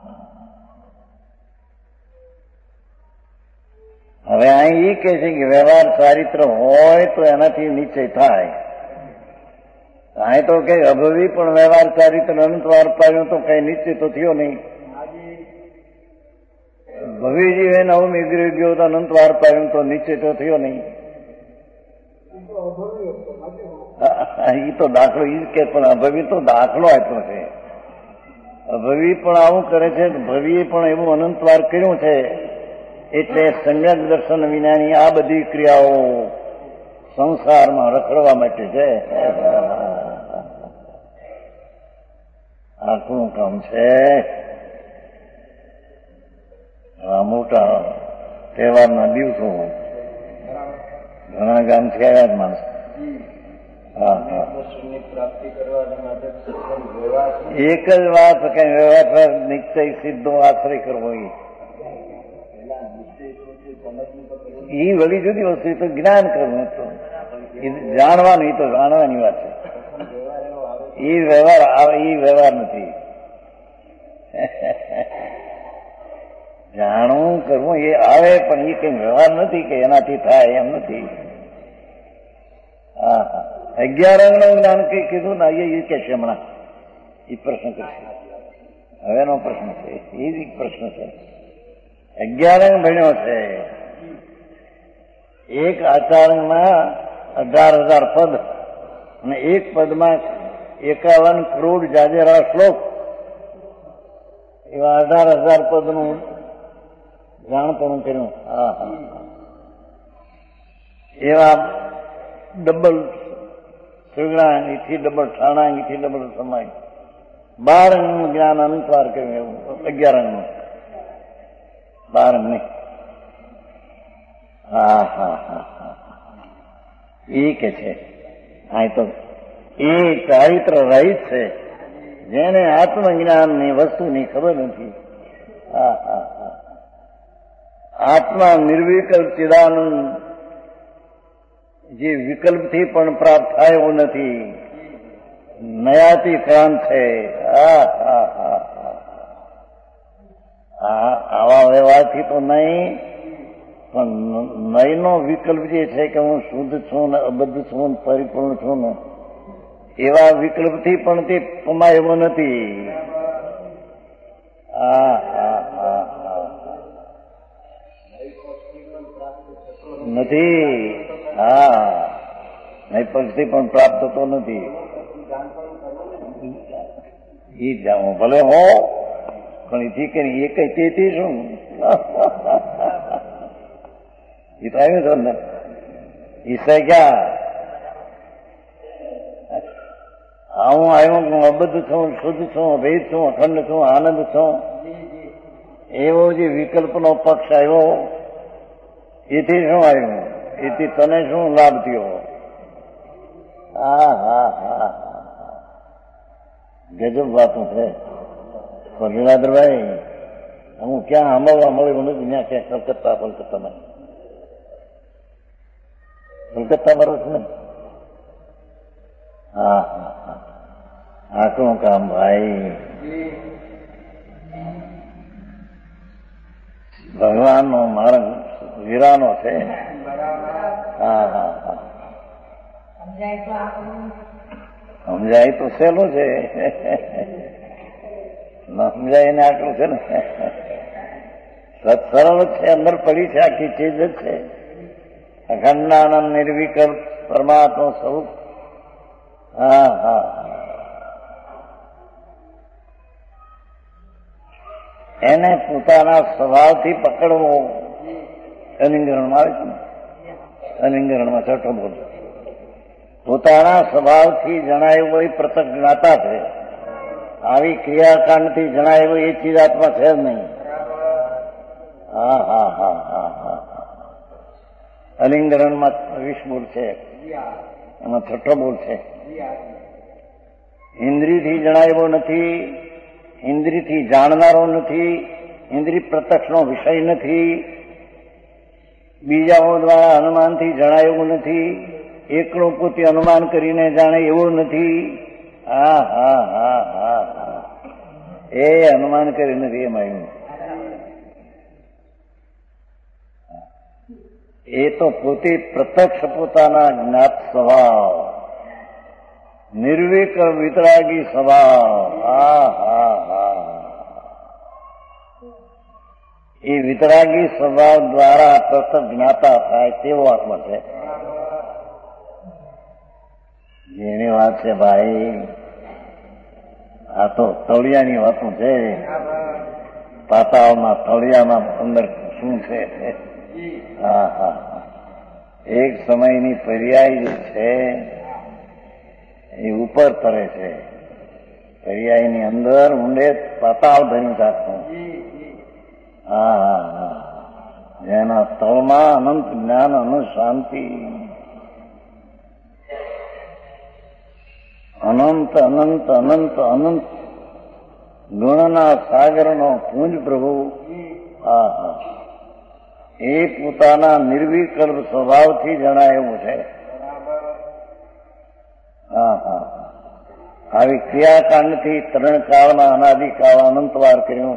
હવે અહીં એ કહે છે કે વ્યવહાર ચારિત્ર હોય તો એનાથી નિશ્ચય થાય. કાંઈ તો કઈ અભવી પણ વ્યવહાર ચારિત્ર અનંત વાર પાડ્યું તો કઈ નિશ્ચિત તો થયો નહીં. ભવીજી એને નવમ એગ્રી ગયો તો અનંત વાર પાડ્યું તો નિશ્ચિત તો થયો નહીં. એ તો દાખલો એ જ કે પણ અભવી તો દાખલો આપ્યો છે. અભવી પણ આવું કરે છે, ભવીએ પણ એવું અનંત વાર કર્યું છે. એટલે સમ્યક દર્શન વિનાની આ બધી ક્રિયાઓ સંસારમાં રખડવા માટે છે. આખું કામ છે. આ મોટા તહેવારના દિવસો ઘણા ગામ છે આવ્યા જ માણસ. હા હા એક જ વાત કઈ વ્યવહાર નિશ્ચય સીધો આશ્રય કરવો એ વળી જુદી વસ્તુ. તો જ્ઞાન કરવું તો જાણવાનું, એ તો જાણવાની વાત છે. એ વ્યવહાર એ વ્યવહાર નથી. જાણવું કરવું એ આવે પણ એ કઈ વ્યવહાર નથી કે એનાથી થાય એમ નથી. હા હા અગિયાર અંગનું જ્ઞાન કઈ કીધું ને એ કે છે હમણાં એ પ્રશ્ન કરશે. હવેનો પ્રશ્ન છે એ જ પ્રશ્ન છે. અગિયાર અંગ ભણ્યો છે. એક આચાર્યમાં અઢાર હજાર પદ અને એક પદમાં એકાવન કરોડ જાજેરા શ્લોક એવા અઢાર હજાર પદનું જાણપણું કર્યું. હા હા એવા ડબલ ત્રિગુણાંગથી ડબલ ઠાણાંગથી ડબલ સમય બાર અંગનું જ્ઞાન અનુસાર કર્યું. એવું અગિયાર અંગનું બાર અંગ નહીં. હા હા હા હા એ કે છે આ તો એ ચારિત્ર રહિત છે જેને આત્મજ્ઞાનની વસ્તુની ખબર નથી. હા હા હા આત્મા નિર્વિકલ્પ ચિદાનંદ જે વિકલ્પથી પણ પ્રાપ્ત થાય એવું નથી. નયાતી ક્રાંત છે. હા હા હા હા આવા વ્યવહારથી તો નહીં પણ નયનો વિકલ્પ જે છે કે હું શુદ્ધ છું ને અબદ્ધ છું ને પરિપૂર્ણ છું ને એવા વિકલ્પથી પણ તે કમાય એવો નથી. હા હા હા હા નથી. હા નૈપક્ષથી પણ પ્રાપ્ત થતો નથી. એ જાણવું ભલે હો પણ એથી કે એ કઈ તેથી શું એ તો આવ્યું છે ને ઈસા ક્યાં હું આવ્યો હું અબદ્ધ છું, શુદ્ધ છું, ભેદ છું, અખંડ છું, આનંદ છું એવો જે વિકલ્પનો પક્ષ આવ્યો એથી શું આવ્યું? એથી તને શું લાભ થયો? હા હા હા ગજબ વાતો છે. લીલાધરભાઈ હું ક્યાં સાંભળવા મળ્યું નથી ત્યાં ક્યાં કલકત્તા કલકત્તામાં કલકત્તા બરો છે ને. હા હા હા આટલું કામ ભાઈ ભગવાનનો માર્ગ વીરાનો છે. હા હા હા સમજાય તો સહેલું છે. ન સમજાય એને આટલું છે ને સરળ છે. અંદર પડી છે આખી ચીજ જ છે. અખંડાનંદ નિર્વિકલ્પ પરમાત્મા સ્વરૂપ. હા હા એને પોતાના સ્વભાવથી પકડવો અલિંગરણમાં આવે છે ને. અલિંગરણમાં છઠ્ઠો બોલ પોતાના સ્વભાવથી જણાયું એ પ્રત્યક્ષ જ્ઞાતા છે. આવી ક્રિયાકાંડથી જણાયું એ ચીજ આત્મા છે જ નહીં. હા હા હા હા હા અલિંગરણમાં વીસ બોલ છે એમાં છઠ્ઠો બોલ છે. ઇન્દ્રિયથી જણાયો નથી, ઇન્દ્રિયથી જાણનારો નથી, ઇન્દ્રિય પ્રત્યક્ષનો વિષય નથી, બીજાઓ દ્વારા અનુમાનથી જણાયું નથી, એકલું પોતે અનુમાન કરીને જાણે એવું નથી. હા હા હા હા હા એ અનુમાન કરી નથી એમ આવ્યું. એ તો પોતે પ્રત્યક્ષ પોતાના જ્ઞાત સ્વભાવ નિર્વિકલ્પ વિતરાગી સ્વભાવ. હા હા હા એ વિતરાગી સ્વભાવ દ્વારા પ્રથમ જ્ઞાતા થાય તેવો આત્મા છે. જેની વાત છે ભાઈ, આ તો તળિયાની વાતો છે. પાતાળના તળિયામાં અંદર શું છે? હા હા એક સમયની પર્યાય જે છે એ ઉપર તરે છે. પર્યાયની અંદર ઊંડે પાતાળ ધરી રાખવું. હા હા હા જેના તળમાં અનંત જ્ઞાન અનંત શાંતિ, અનંત અનંત અનંત અનંત ગુણના સાગરનો પુંજ પ્રભુ. હા હા એ પોતાના નિર્વિકલ્પ સ્વભાવથી જણાય એવું છે. હા હા આવી ક્રિયાકાંડથી ત્રણ કાળના અનાદિકાળ અનંતવાર કર્યું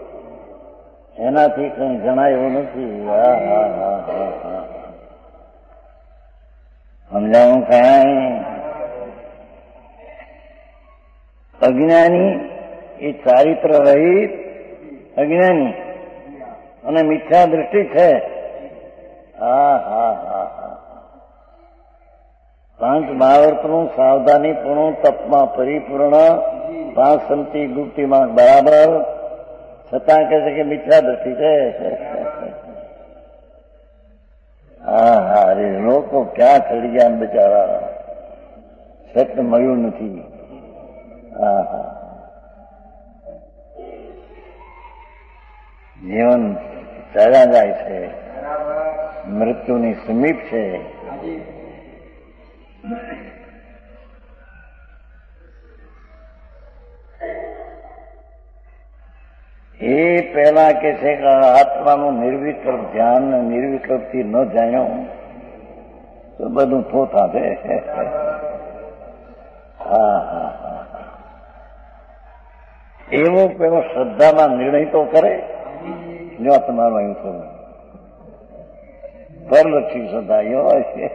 એનાથી કઈ જણાય એવું નથી. હા હા હા હા હા સમજાવું કાંઈ? અજ્ઞાની એ ચારિત્ર રહિત અજ્ઞાની અને મિથ્યા દૃષ્ટિ છે. હા હા હા હા પાંચ બાવર્તનું સાવધાનીપૂર્ણ તપમાં પરિપૂર્ણ પાંચ સંતિ ગુપ્તિમાં બરાબર, છતાં કહે છે કે મિથ્યા દૃષ્ટિ છે. હા હા અરે લોકો ક્યાં ચડી ગયા બિચારા, સત્ય મળ્યું નથી. હા હા જીવન ચાલ્યા જાય છે, મૃત્યુની સમીપ છે. એ પહેલા કે છે કે આત્માનું નિર્વિકલ્પ ધ્યાન નિર્વિકલ્પથી ન જાણ્યો તો બધું થોથા છે. હા હા હા એવો પેલો શ્રદ્ધામાં નિર્ણય તો કરે. જો તમારું અહીં થયું પરલક્ષી શ્રદ્ધા એવો છે.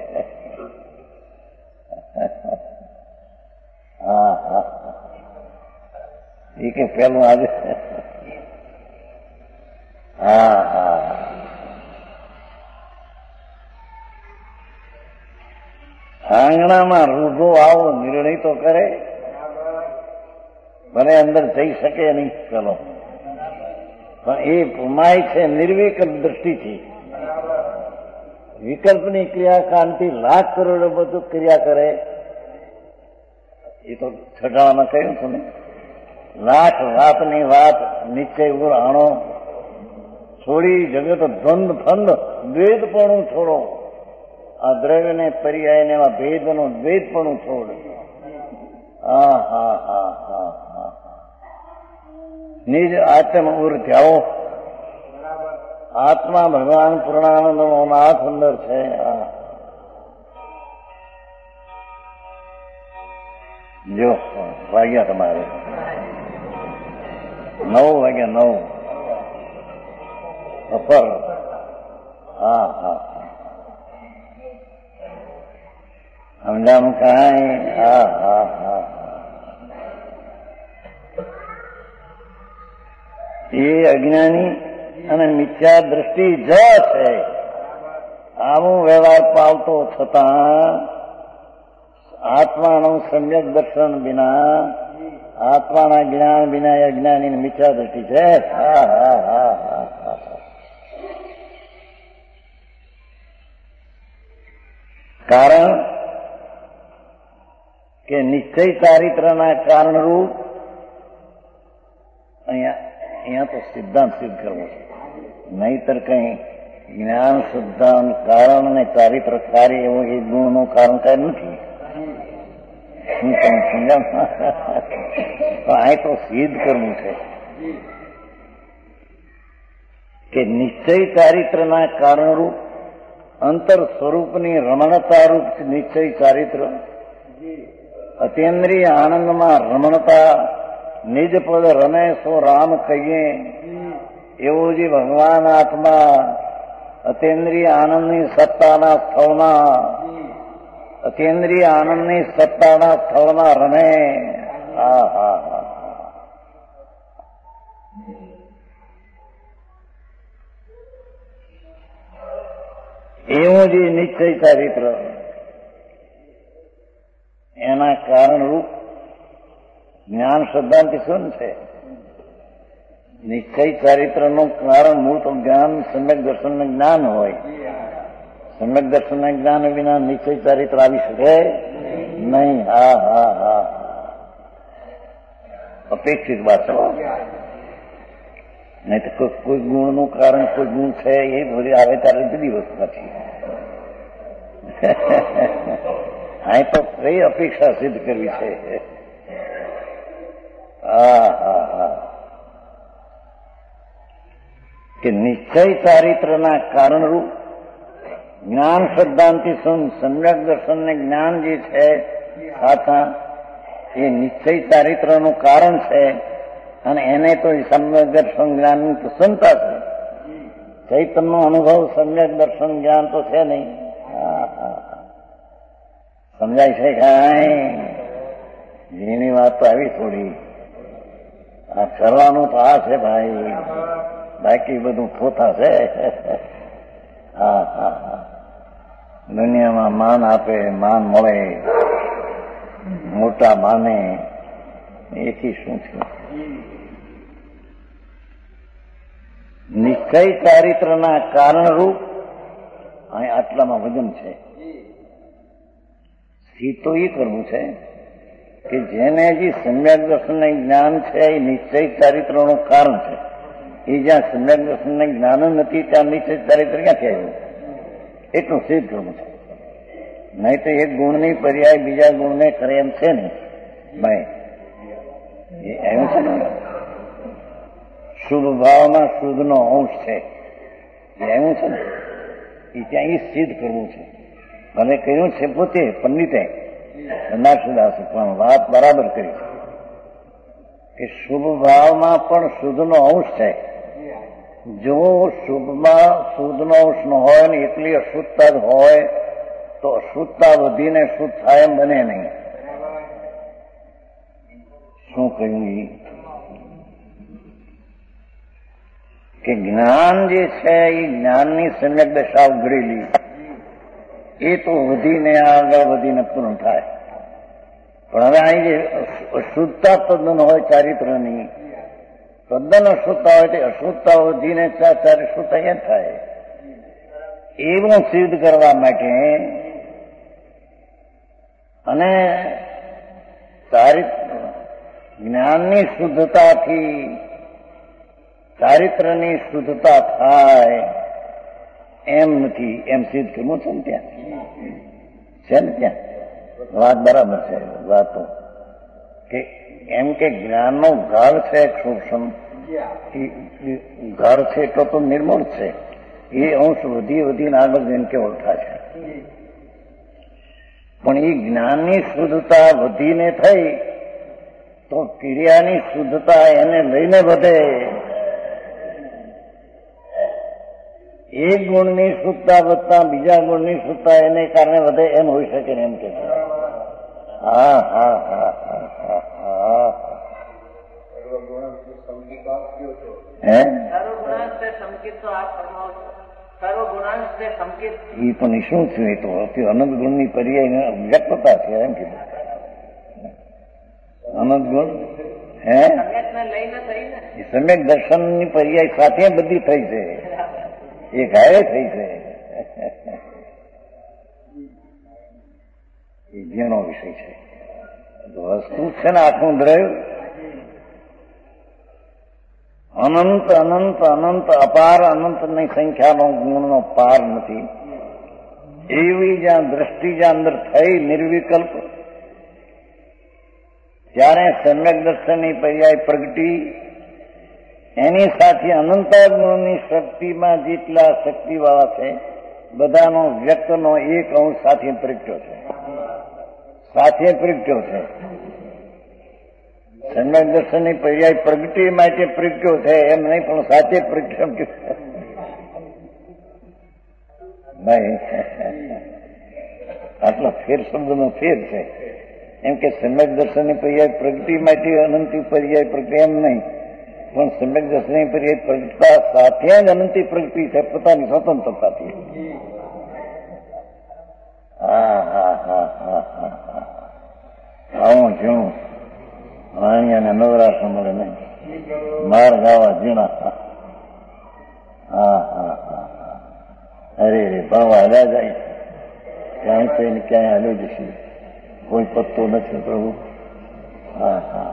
હા હા એ કે પેલું આજે. હા હા આંગણામાં રૂઢો આવો નિર્ણય તો કરે, ભલે અંદર જઈ શકે નહીં ચલો, પણ એ પુમાય છે નિર્વિકલ્પ દ્રષ્ટિથી. વિકલ્પની ક્રિયાકાંડથી લાખ કરોડો બધું ક્રિયા કરે. એ તો છઠામાં કહ્યું છું ને, લાખ વાતની વાત નિશ્ચય ઉર આણો, છોડી જગત દ્વંદ ફંદ દ્વૈતપણું છોડો. આ દ્રવ્યને પર્યાયને એવા ભેદનું દ્વૈતપણું છોડ. હા હા હા હા હા નિજ આત્મ ઉર ધ્યાવો. આત્મા ભગવાન પૂર્ણાનંદ નો નાથ અંદર છે. જો વાગ્યા તમારે નવ વાગ્યા નવ અપર. હા હા સમજાવું કાંઈ? હા હા હા એ અજ્ઞાની અને મિથ્યા દ્રષ્ટિ જ છે. આવું વ્યવહાર પાવતો છતાં આત્માનું સમ્યક દર્શન વિના, આત્માના જ્ઞાન વિના અજ્ઞાની મિથ્યા દ્રષ્ટિ છે. હા હા હા હા હા કારણ કે નિશ્ચય ચારિત્રના કારણરૂપ અહીંયા અહીંયા તો સિદ્ધાંત સિદ્ધ કરવો છે, નહીતર કઈ જ્ઞાન સિદ્ધાંત કારણ અને ચારિત્ર કાર્ય એવું એ ગુણનું કારણ કઈ નથી. હું તમે સમજાવ તો આ તો સિદ્ધ કરવું છે કે નિશ્ચય ચારિત્રના કારણરૂપ અંતર સ્વરૂપની રમણતા રૂપ નિશ્ચય ચારિત્ર, અતિન્દ્રિય આનંદમાં રમણતા, નિજ પદ રમે સો રામ કહીએ એવો જે ભગવાન આત્મા અતિન્દ્રિય આનંદની સત્તાના સ્થળમાં અતિન્દ્રિય આનંદની સત્તાના સ્થળમાં રમે. હા હા હા એવું જે નિશ્ચય ચારિત્ર એના કારણરૂપ જ્ઞાન શબ્દાંતિ શું છે? નિશ્ચય ચારિત્રનું કારણ મૂળ તો જ્ઞાન, સમ્યક દર્શન જ્ઞાન હોય. સમ્યક દર્શન જ્ઞાન વિના નિશ્ચય ચારિત્ર આવી શકે નહીં. હા હા હા અપેક્ષિત વાત છે. નહીં તો કોઈ ગુણનું કારણ કોઈ ગુણ છે એ ભરી આવે ત્યારે જુદી વસ્તુ નથી. અહીં તો કઈ અપેક્ષા સિદ્ધ કરવી છે. હા હા હા કે નિશ્ચય ચારિત્રના કારણરૂપ જ્ઞાન શબ્દાંતિ સુન સમ્યક દર્શન ને જ્ઞાન જે છે સાચા એ નિશ્ચય ચારિત્રનું કારણ છે. અને એને તો સમ્યક દર્શન જ્ઞાનની તો સંતા છે. ચૈતનનો અનુભવ સમ્યક દર્શન જ્ઞાન તો છે નહીં. સમજાય છે કાંઈ? એની વાત તો આવી થોડી. આ કરવાનું તો આ છે ભાઈ, બાકી બધું પોતા છે. હા હા હા દુનિયામાં માન આપે, માન મળે, મોટા માને, એથી શું છે? નિશ્ચય ચારિત્રના કારણરૂપ અહીં આટલામાં વજન છે. તો એ કરવું છે કે જેને જે સમ્યક દર્શન જ્ઞાન છે એ નિશ્ચય ચારિત્રનું કારણ છે. એ જ્યાં સમ્યક દર્શન જ્ઞાન નથી ત્યાં નિશ્ચય ચારિત્ર ક્યાંથી આવ્યું? એટલું સિદ્ધ કરવું છે. નહીં તો એક ગુણની પર્યાય બીજા ગુણને કરે એમ છે ને ભાઈ. એ એમ છે ને શુભ ભાવમાં શુદ્ધનો અંશ છે એમ છે ને એ ત્યાં એ સિદ્ધ કરવું છે. મને કહ્યું છે પોતે પંડિતે નરસિંહદાસે પણ વાત બરાબર કરી છે કે શુભ ભાવમાં પણ શુદ્ધનો અંશ છે. જો શુભમાં શુદ્ધનો અંશ ન હોય ને એટલી અશુદ્ધતા જ હોય તો અશુદ્ધતા વધીને શુદ્ધ થાય એમ બને નહીં. શું કહ્યું એ કે જ્ઞાન જે છે એ જ્ઞાનની સમ્યક દશા ઉઘડેલી એ તો વધીને આગળ વધીને પૂર્ણ થાય. પણ હવે અહીં જે અશુદ્ધતા તદ્દન હોય ચારિત્રની, તદ્દન અશુદ્ધતા હોય તે અશુદ્ધતા વધીને ચારે શુદ્ધતા એ થાય. એવું સિદ્ધ કરવા માટે અને ચારિત્ર જ્ઞાનની શુદ્ધતાથી ચારિત્રની શુદ્ધતા થાય એમ નથી, એમ સિદ્ધ કરવું છે ને ત્યાં છે ને ત્યાં વાત બરાબર છે. વાતો કે એમ કે જ્ઞાનનો ઘર છે સૂક્ષ્મ ઘર છે તો તો નિર્મળ છે. એ અંશ વધી વધીને આગળ જઈને કે ઓળખા છે. પણ એ જ્ઞાનની શુદ્ધતા વધીને થઈ તો ક્રિયાની શુદ્ધતા એને લઈને વધે. એક ગુણની શુદ્ધતા વધતા બીજા ગુણની શુદ્ધતા એને કારણે વધે એમ હોઈ શકે ને એમ કે છે. હા હા હા હા હા હા હે એ પણ શું થયું? એ તો અનંત ગુણની પર્યાય વ્યક્તતા છે એમ કીધું. અનંત ગુણ હે એ સમ્યક દર્શનની પર્યાય સાથે બધી થઈ છે. એ ગાય થઈ છે. એ જેનો વિષય છે વસ્તુ છે ને આખું દ્રવ્ય અનંત અનંત અનંત અપાર અનંતની સંખ્યાનો ગુણનો પાર નથી. એવી જ્યાં દ્રષ્ટિ જ્યાં અંદર થઈ નિર્વિકલ્પ ત્યારે સમ્યક દર્શનની પર્યાય પ્રગટી એની સાથે અનંત ગુણની શક્તિમાં જેટલા શક્તિવાળા છે બધાનો વ્યક્તનો એક અંશ સાથે પ્રગટ્યો છે. સાથે પ્રગટ્યો છે. સમ્યક દર્શનની પર્યાય પ્રગટી માટે પ્રગટ્યો છે એમ નહીં, પણ સાથે પ્રગટ્યો ભાઈ આટલા ફેર શબ્દનો ફેર છે. એમ કે સમ્યક દર્શનની પર્યાય પ્રગતિ માટે અનંતી પર્યાય પ્રગતિ એમ નહીં, પણ સમ્યક દર્શનની પર્યાય પ્રગટતા સાથે જ અનંતી પ્રગતિ છે પોતાની સ્વતંત્રતાથી. હા હા હા હા હા હા આવું ઝીણું અહીંયા નવરાશ મળે નહીં, માર ગાવા ઝીણા. હા હા હા હા અરે રે ભાવ હાલ્યા જાય ક્યાંય તો એને ક્યાંય હાલ્યો જશે, કોઈ પત્તો નથી પ્રભુ. હા હા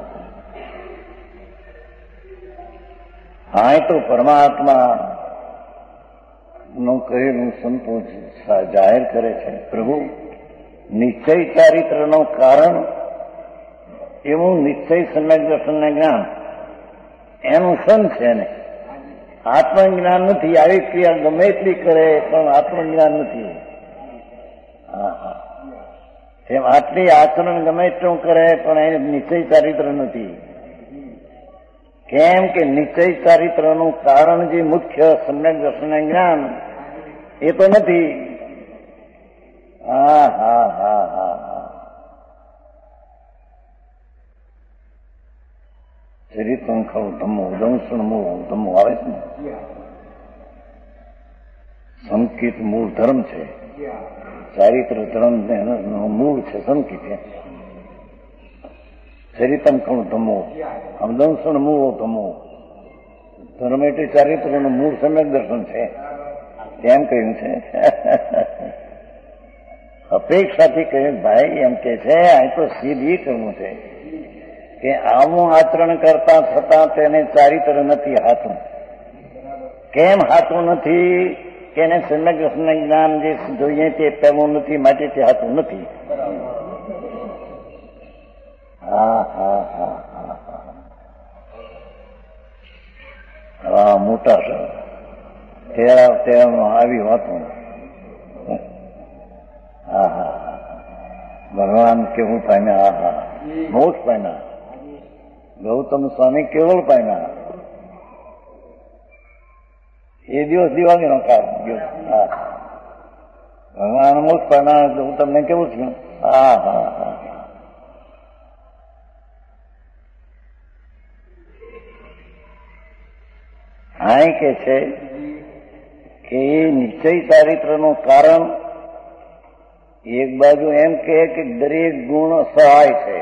હા તો પરમાત્મા નું કહેલું સંતો જાહેર કરે છે. પ્રભુ નિશ્ચય ચારિત્રનું કારણ એવું નિશ્ચય સમ્યક દર્શનના જ્ઞાન એનું સન છે ને આત્મજ્ઞાન નથી. આવી ક્રિયા ગમે એટલી કરે પણ આત્મજ્ઞાન નથી. હા હા એમ આટલી આચરણ ગમે એટલું કરે પણ એને નિશ્ચય ચારિત્ર નથી. કેમ કે નિશ્ચય ચારિત્રનું કારણ જે મુખ્ય સમ્યક દર્શનના જ્ઞાન એ તો નથી. હા હા હા હા હા ચરિત્રમ ખરું ધમો દંશણ મૂળ ધમો આવે છે ને, સંકિત મૂળ ધર્મ છે. ચારિત્ર ધર્મ મૂળ છે સંકિત. ચરિતમ ખરું ધમો આમ દંશણ મૂળો ધમો. ધર્મ એટલે ચારિત્રનું મૂળ સમ્યક દર્શન છે તેમ કહ્યું છે. અપેક્ષાથી કહ્યું ભાઈ એમ કે છે અહીં તો સીધી કરવું છે કે આવું આચરણ કરતા છતાં તેને ચારિત્ર નથી હાથું. કેમ હાથું નથી કે એને સમ્યક દર્શન જ્ઞાન જે જોઈએ તે પહેલું નથી, માટે તે હાથું નથી. હા હા હા હા હા મોટા સર તેરા તેરામાં આવી વાતો. હા હા ભગવાન કેવું પામ્યા. હા હા મોક્ષ પામ્યા. ગૌતમ સ્વામી કેવળ પામ્યા. એ દિવસ દિવાળીનો કાળ ગયો. હા ભગવાન મોક્ષ પામ્યા. ગૌતમને કેવું થયું. હા હા હા આ કે છે કે એ નિશ્ચય ચારિત્રનું કારણ એક બાજુ એમ કહે કે દરેક ગુણ સહાય છે.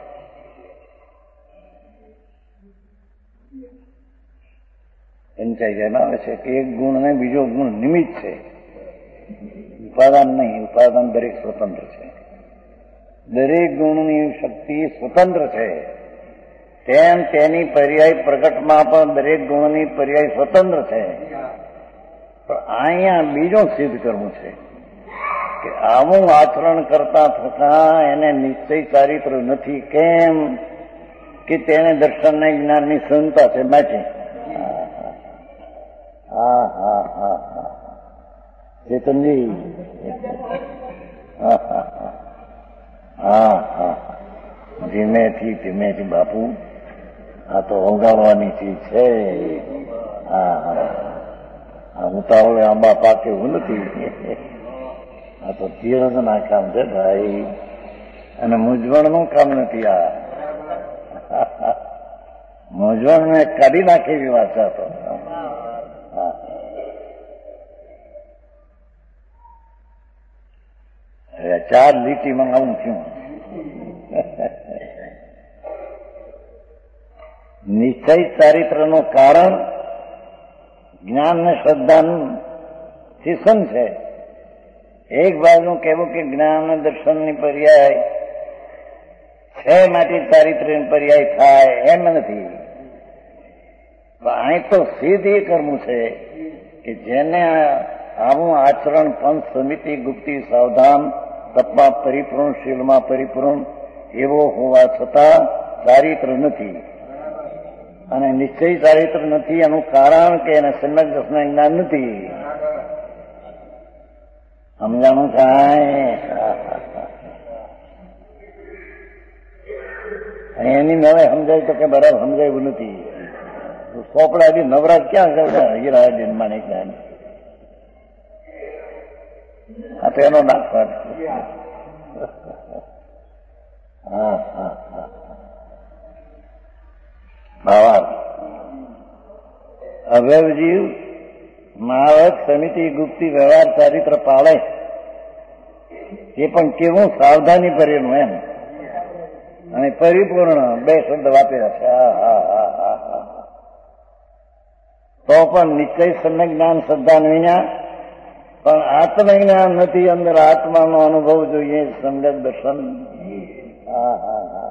પંચાયત આવે છે કે એક ગુણ ને બીજો ગુણ નિમિત્ત છે, ઉપાદાન નહીં. ઉપાદાન દરેક સ્વતંત્ર છે. દરેક ગુણની શક્તિ સ્વતંત્ર છે. તેમ તેની પર્યાય પ્રગટમાં પણ દરેક ગુણની પર્યાય સ્વતંત્ર છે. પણ અહીંયા બીજું સિદ્ધ કરવું છે કે આવું આચરણ કરતા થતા એને નિશ્ચય ચારિત્ર નથી. કેમ કે તેને દર્શનના જ્ઞાનની સંતા છે માટે. હા હા હા હા ચેતનજી હા હા હા હા ધીમેથી ધીમેથી બાપુ આ તો ઓગાળવાની ચીજ છે. હા હા ઉતાવળે આંબા પાકે એવું નથી. આ તો ધીરજના કામ છે ભાઈ, અને મૂંઝવણનું કામ નથી. આ મૂંઝવણને કાઢી નાખે એવી વાત છે. તો ચાર લીટીમાં આવું થયું. નિશ્ચય ચારિત્રનું કારણ જ્ઞાન ને શ્રદ્ધાનું શિક્ષણ છે. એક બાજુ કહેવું કે જ્ઞાન દર્શનની પર્યાય છે માટે ચારિત્ર્યની પર્યાય થાય એમ નથી. અહીં તો સિદ્ધ એ કરવું છે કે જેને આવું આચરણ પંચ સમિતિ ગુપ્તી સાવધાન તપમાં પરિપૂર્ણ શીલમાં પરિપૂર્ણ એવો હોવા છતાં ચારિત્ર નથી. અને નિશ્ચય ચારિત્ર નથી એનું કારણ કે એને સમ્યક દર્શન જ્ઞાન નથી. સમજાણું થાય? એની મેળે સમજાય તો કે બરાબર સમજાયું નથી. સોપડા બી નવરાજ ક્યાં કરતા હીરા માણેક આ તો એનો નાશ વાત. હા હા હા ભાવાર્થ અભયજીવ મહાવત સમિતિ ગુપ્તી વ્યવહાર ચારિત્ર પાળે એ પણ કેવું સાવધાની ભરેલું એમ અને પરિપૂર્ણ બે શબ્દ વાપર્યા છે. તો પણ નિશ્ચય સમ્યક જ્ઞાન શ્રદ્ધા વિના પણ આત્મજ્ઞાન નથી. અંદર આત્માનો અનુભવ જોઈએ, સમ્યક દર્શન. હા હા હા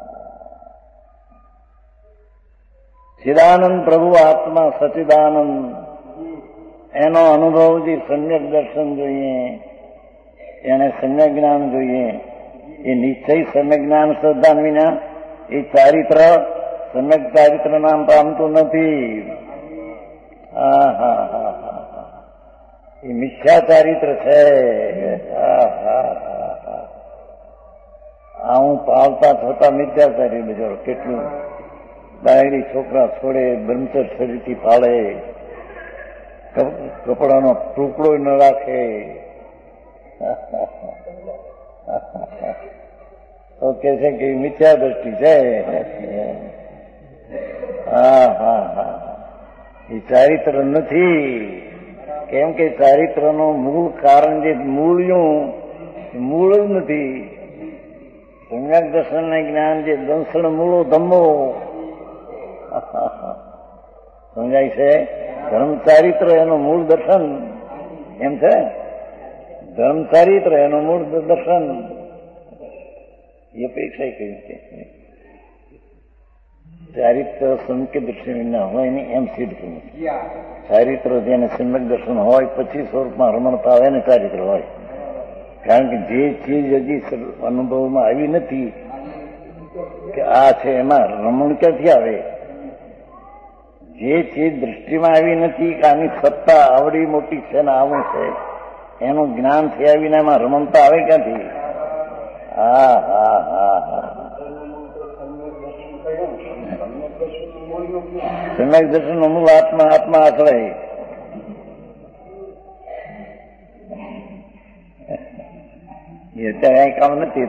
ચિદાનંદ પ્રભુ આત્મા સચિદાનંદ એનો અનુભવ જે સમ્યક દર્શન જોઈએ, એને સમ્યક જ્ઞાન જોઈએ. એ નિશ્ચય સમ્યક જ્ઞાન શ્રદ્ધા વિના એ ચારિત્ર સમ્યક ચારિત્ર નામ પામતું નથી. હા હા હા હા એ મિથ્યા ચારિત્ર છે. હા હા હા હા આ હું પાવતા થતા મિથ્યા ચારિત્ર બજારો કેટલું ડાયરી છોકરા છોડે, બ્રહ્મચર્યથી પાળે, કપડાનો ટુકડો ન રાખે, તો કે છે કે મિથ્યા દ્રષ્ટિ છે. હા હા હા એ ચારિત્ર નથી. કેમ કે ચારિત્રનું મૂળ કારણ જે મૂળ્યું મૂળ જ નથી. સમ્યક દર્શન જ્ઞાન જે દંસણ મૂળો ધમ્મો સમજાય છે. ધર્મ ચારિત્ર એનું મૂળ દર્શન એમ છે. ધર્મ ચારિત્ર એનું મૂળ દર્શન એ અપેક્ષા કહ્યું છે. ચારિત્ર સંકેત દર્શન વિના હોય નહીં એમ સિદ્ધ કર્યું. ચારિત્ર જેને સમ્યક દર્શન હોય પછી સ્વરૂપમાં રમણતા આવે ને ચારિત્ર હોય. કારણ કે જે ચીજ હજી અનુભવમાં આવી નથી કે આ છે એમાં રમણ ક્યાંથી આવે? જે ચીજ દૃષ્ટિમાં આવી નથી કે આની સત્તા આવડી મોટી છે ને આવું છે એનું જ્ઞાન થયા વિના એમાં રમણતા આવે ક્યાંથી? હા હા હા હા સમ્યક દર્શન નું મૂળ આત્મા આત્મા આશ્રય. એ અત્યારે કઈ કામ નથી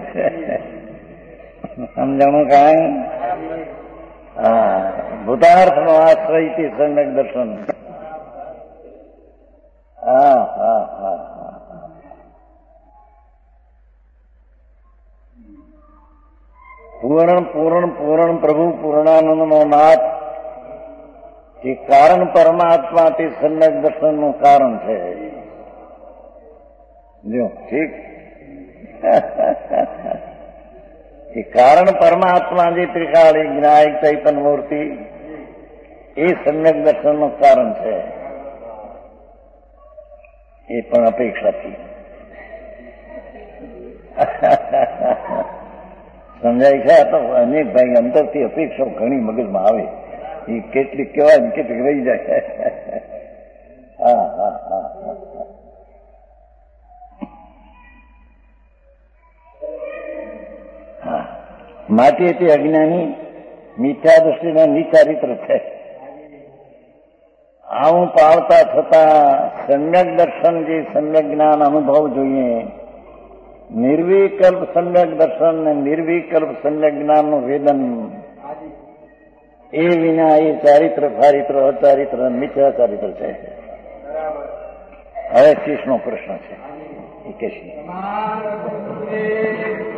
સમજણું કાંઈ. હા ભૂતાર્થ નો આશ્રય થી સમ્યક દર્શન. હા હા હા પૂર્ણ પૂર્ણ પૂર્ણ પ્રભુ પૂર્ણાનંદ નો નાથ એ કારણ પરમાત્મા તે સમ્યક દર્શન નું કારણ છે. જો ઠીક એ કારણ પરમાત્મા જે ત્રિકાળી જ્ઞાયક ચૈતન્ય મૂર્તિ એ સમ્યક દર્શન નું કારણ છે. એ પણ અપેક્ષાથી સમજાય છે. તો અનેક ભાઈ અંદરથી અપેક્ષા ઘણી મગજમાં આવે. એ કેટલીક કહેવાય ને કેટલીક રહી જાય. હા હા હા હા માટે તે અજ્ઞાની મિથ્યા દૃષ્ટિના નિચારિત્ર છે. આવું પાળતા થતા સમ્યક દર્શન જે સમ્યક જ્ઞાન અનુભવ જોઈએ, નિર્વિકલ્પ સમ્યક દર્શન ને નિર્વિકલ્પ સમ્યક જ્ઞાનનું વેદન એ વિના એ ચારિત્ર ફારિત્ર અચારિત્ર મિથ્યા ચારિત્ર છે. હવે શીશનો પ્રશ્ન છે એ કે છે